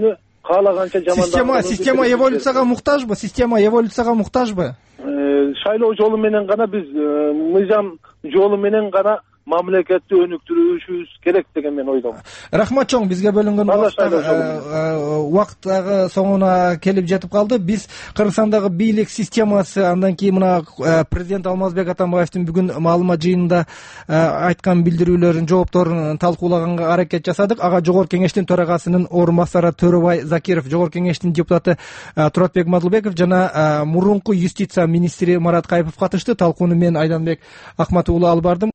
каалаганча жамандап система система эволюцияга муктажбы система эволюцияга муктажбы шайлоо жолу менен гана биз мыйзам жолу менен гана мамлекетти өнүктүрүшүбүз керек деген мен ойлойм. Рахмат чоң, бизге бөлүнгөн убакыт дагы соңуна келип жетип калды. Биз Кыргызстандагы бийлик системасы, андан кийин мына президент Алмазбек Атамбаевдин бүгүн маалымат жыйынында айткан билдирүүлөрүнүн жоопторун талкуулаганга аракет жасадык. Ага Жогорку Кеңештин төрагасынын орун басары Төрөбай Закиров, Жогорку Кеңештин депутаты Туратбек Мадылбеков жана мурунку юстиция министри Марат Кайыпов катышты. Талкууну мен Айданбек Акматов уулу алып бардым.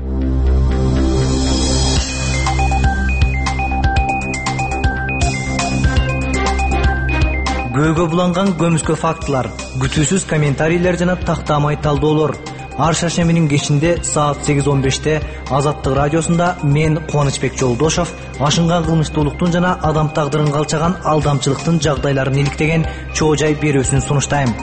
Көйгө буланган көмүскө фактылар, күтүүсүз комментарийлер жана тактамай талдоолор. Ар шаршембинин кечинде саат сегиз он беште Азаттык радиосунда мен Кубанычбек Жолдошов ашынган кылмыштуулуктун жана адам тагдырын калчаган алдамчылыктын жагдайларын иликтеген чоо жай берүүсүн сунуштайм.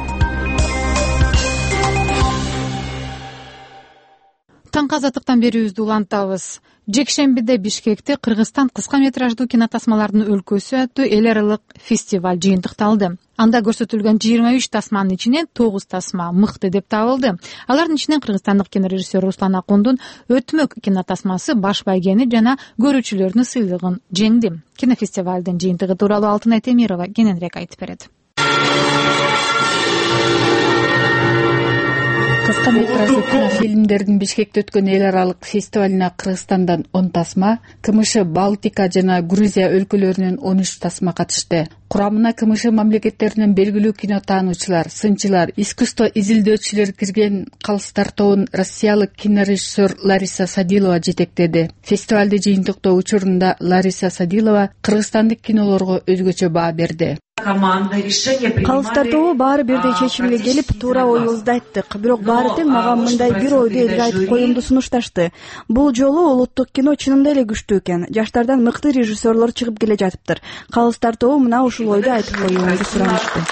Таңкы азаттыктан берүүбүздү улантабыз. Жекшембиде Бишкекте Кыргызстан кыска метраждуу кинотасмалардын өлкөсү аттуу эл аралык фестиваль жыйынтыкталды. Анда көрсөтүлгөн жыйырма үч тасманын ичинен тогуз тасма мыкты деп табылды. Алардын ичинен кыргызстандык кинорежиссер Руслан Акундун Өтмөк кинотасмасы баш байгени жана көрүүчүлөрдүн сыйлыгын жеңди. Кинофестивалдын жыйынтыгы тууралуу Алтынай Темирова кененирээк айтып берет. Кыска метраждуу кинофильмдердин Бишкекте өткөн эл аралык фестивалына Кыргызстандан он тасма, КМШ Балтика жана Грузия өлкөлөрүнөн он үч тасма катышты. Курамына КМШ мамлекеттеринен белгилүү кинотаануучулар, сынчылар, искусство изилдөөчүлөр кирген калыстар тобун россиялык кинорежиссер Лариса Садилова жетектеди. Фестивалды жыйынтыктоо учурунда Лариса Садилова кыргызстандык кинолорго өзгөчө баа берди. Калыстар тобу баары бирдей чечимге келип, туура оюбузду айттык. Бирок баары тең мага мындай бир ойду элге айтып коюмду сунушташты. Бул жолу улуттук кино чынында эле күчтүү экен. Жаштардан мыкты режиссерлор чыгып келе жатыптыр. Калыстар тобу мына ушул ойду айтып коюмду суранышты.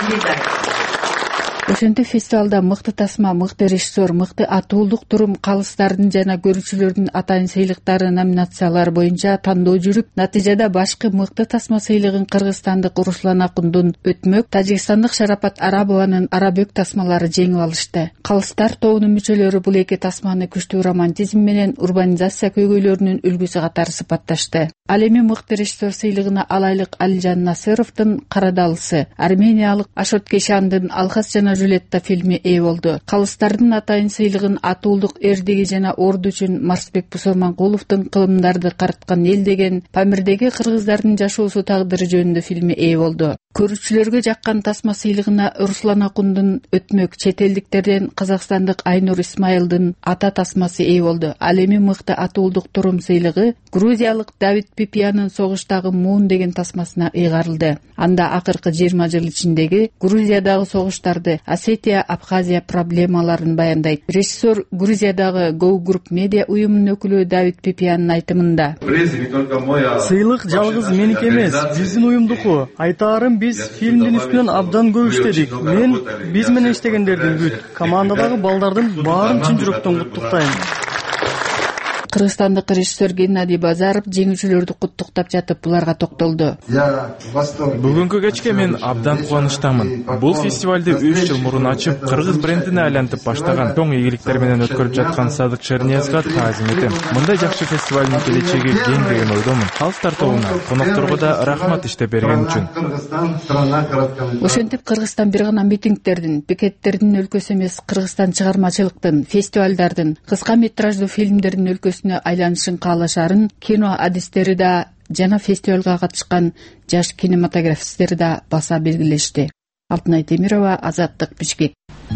Ошентип фестивалда мыкты тасма, мыкты режиссер, мыкты атуулдук турум калыстардын жана көрүүчүлөрдүн атайын сыйлыктары номинациялар боюнча тандоо жүрүп, натыйжада башкы мыкты тасма сыйлыгын кыргызстандык Руслан Акундун Өтмөк, тажикстандык Шарапат Арабованын Арабөк тасмалары жеңип алышты. Калыстар тобунун мүчөлөрү бул эки тасманы күчтүү романтизм менен урбанизация көйгөйлөрүнүн үлгүсү катары сыпатташты. Ал эми мыкты режиссер сыйлыгына алайлык Алижан Насыровдун Карадалысы, армениялык Ашот Кешандын Алхас жана Жулетта фильми ээ болду. Калыстардын атайын сыйлыгын атуулдук эрдиги жана орду үчүн Марсбек Бусурманкуловдун Кылымдарды карыткан эл деген Памирдеги кыргыздардын жашоосу тагдыры жөнүндө фильми ээ болду. Көрүүчүлөргө жаккан тасма сыйлыгына Руслан Акундун Өтмөк, чет элдиктерден казакстандык Айнур Исмайылдын Ата тасмасы ээ болду. Ал эми мыкты атуулдук турум сыйлыгы грузиялык Давид Пипиянын Согуштагы Муун деген тасмасына ыйгарылды. Анда акыркы жыйырма жыл ичиндеги Грузиядагы согуштарды, Осетия, Абхазия проблемаларын баяндайт. Режиссер Грузиядагы Go Group медиа уюмунун өкүлү Давид Пипиянын айтымында: Сыйлык жалгыз меники эмес, биздин уюмдуку. Айтаарым, биз фильмдин үстүнөн абдан көп иштедик. Мен биз менен иштегендердин бүт командадагы балдардын баарын чын жүрөктөн куттуктайм. Кыргызстандык режиссер Геннадий Базаров жеңүүчүлөрдү куттуктап жатып буларга токтолду. Бүгүнкү кечке мен абдан кубанычтамын. Бул фестивалды үч жыл мурун ачып, кыргыз брендине айлантып баштаган, чоң ийгиликтер менен өткөрүп жаткан Садык Черниязга таазим этем. Мындай жакшы фестивалдын келечеги кең деген ойдомун. Калыстар тобуна, конокторго да рахмат иштеп берген үчүн. Ошентип Кыргызстан бир гана митингдердин, пикеттердин өлкөсү эмес, Кыргызстан чыгармачылыктын, фестивалдардын, кыска метраждуу фильмдердин өлкөсү айланышын каалашарын кино адистери да жана фестивалга катышкан жаш кинематографисттер да баса белгилешти. Алтынай Темирова, Азаттык, Бишкек.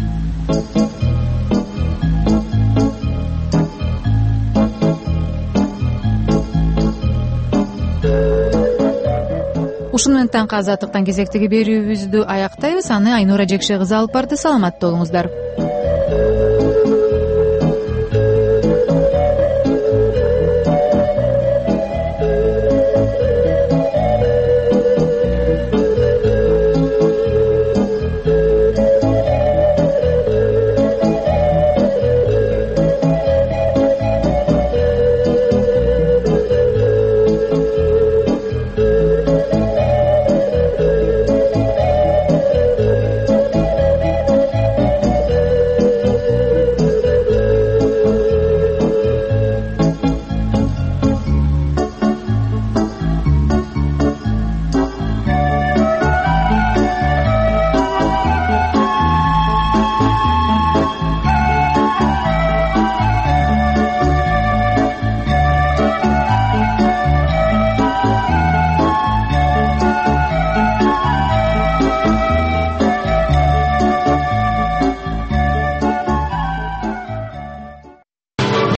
Ушуну менен таңкы азаттыктан кезектеги берүүбүздү аяктайбыз. Аны Айнура Жекше кызы алып барды. Саламатта болуңуздар.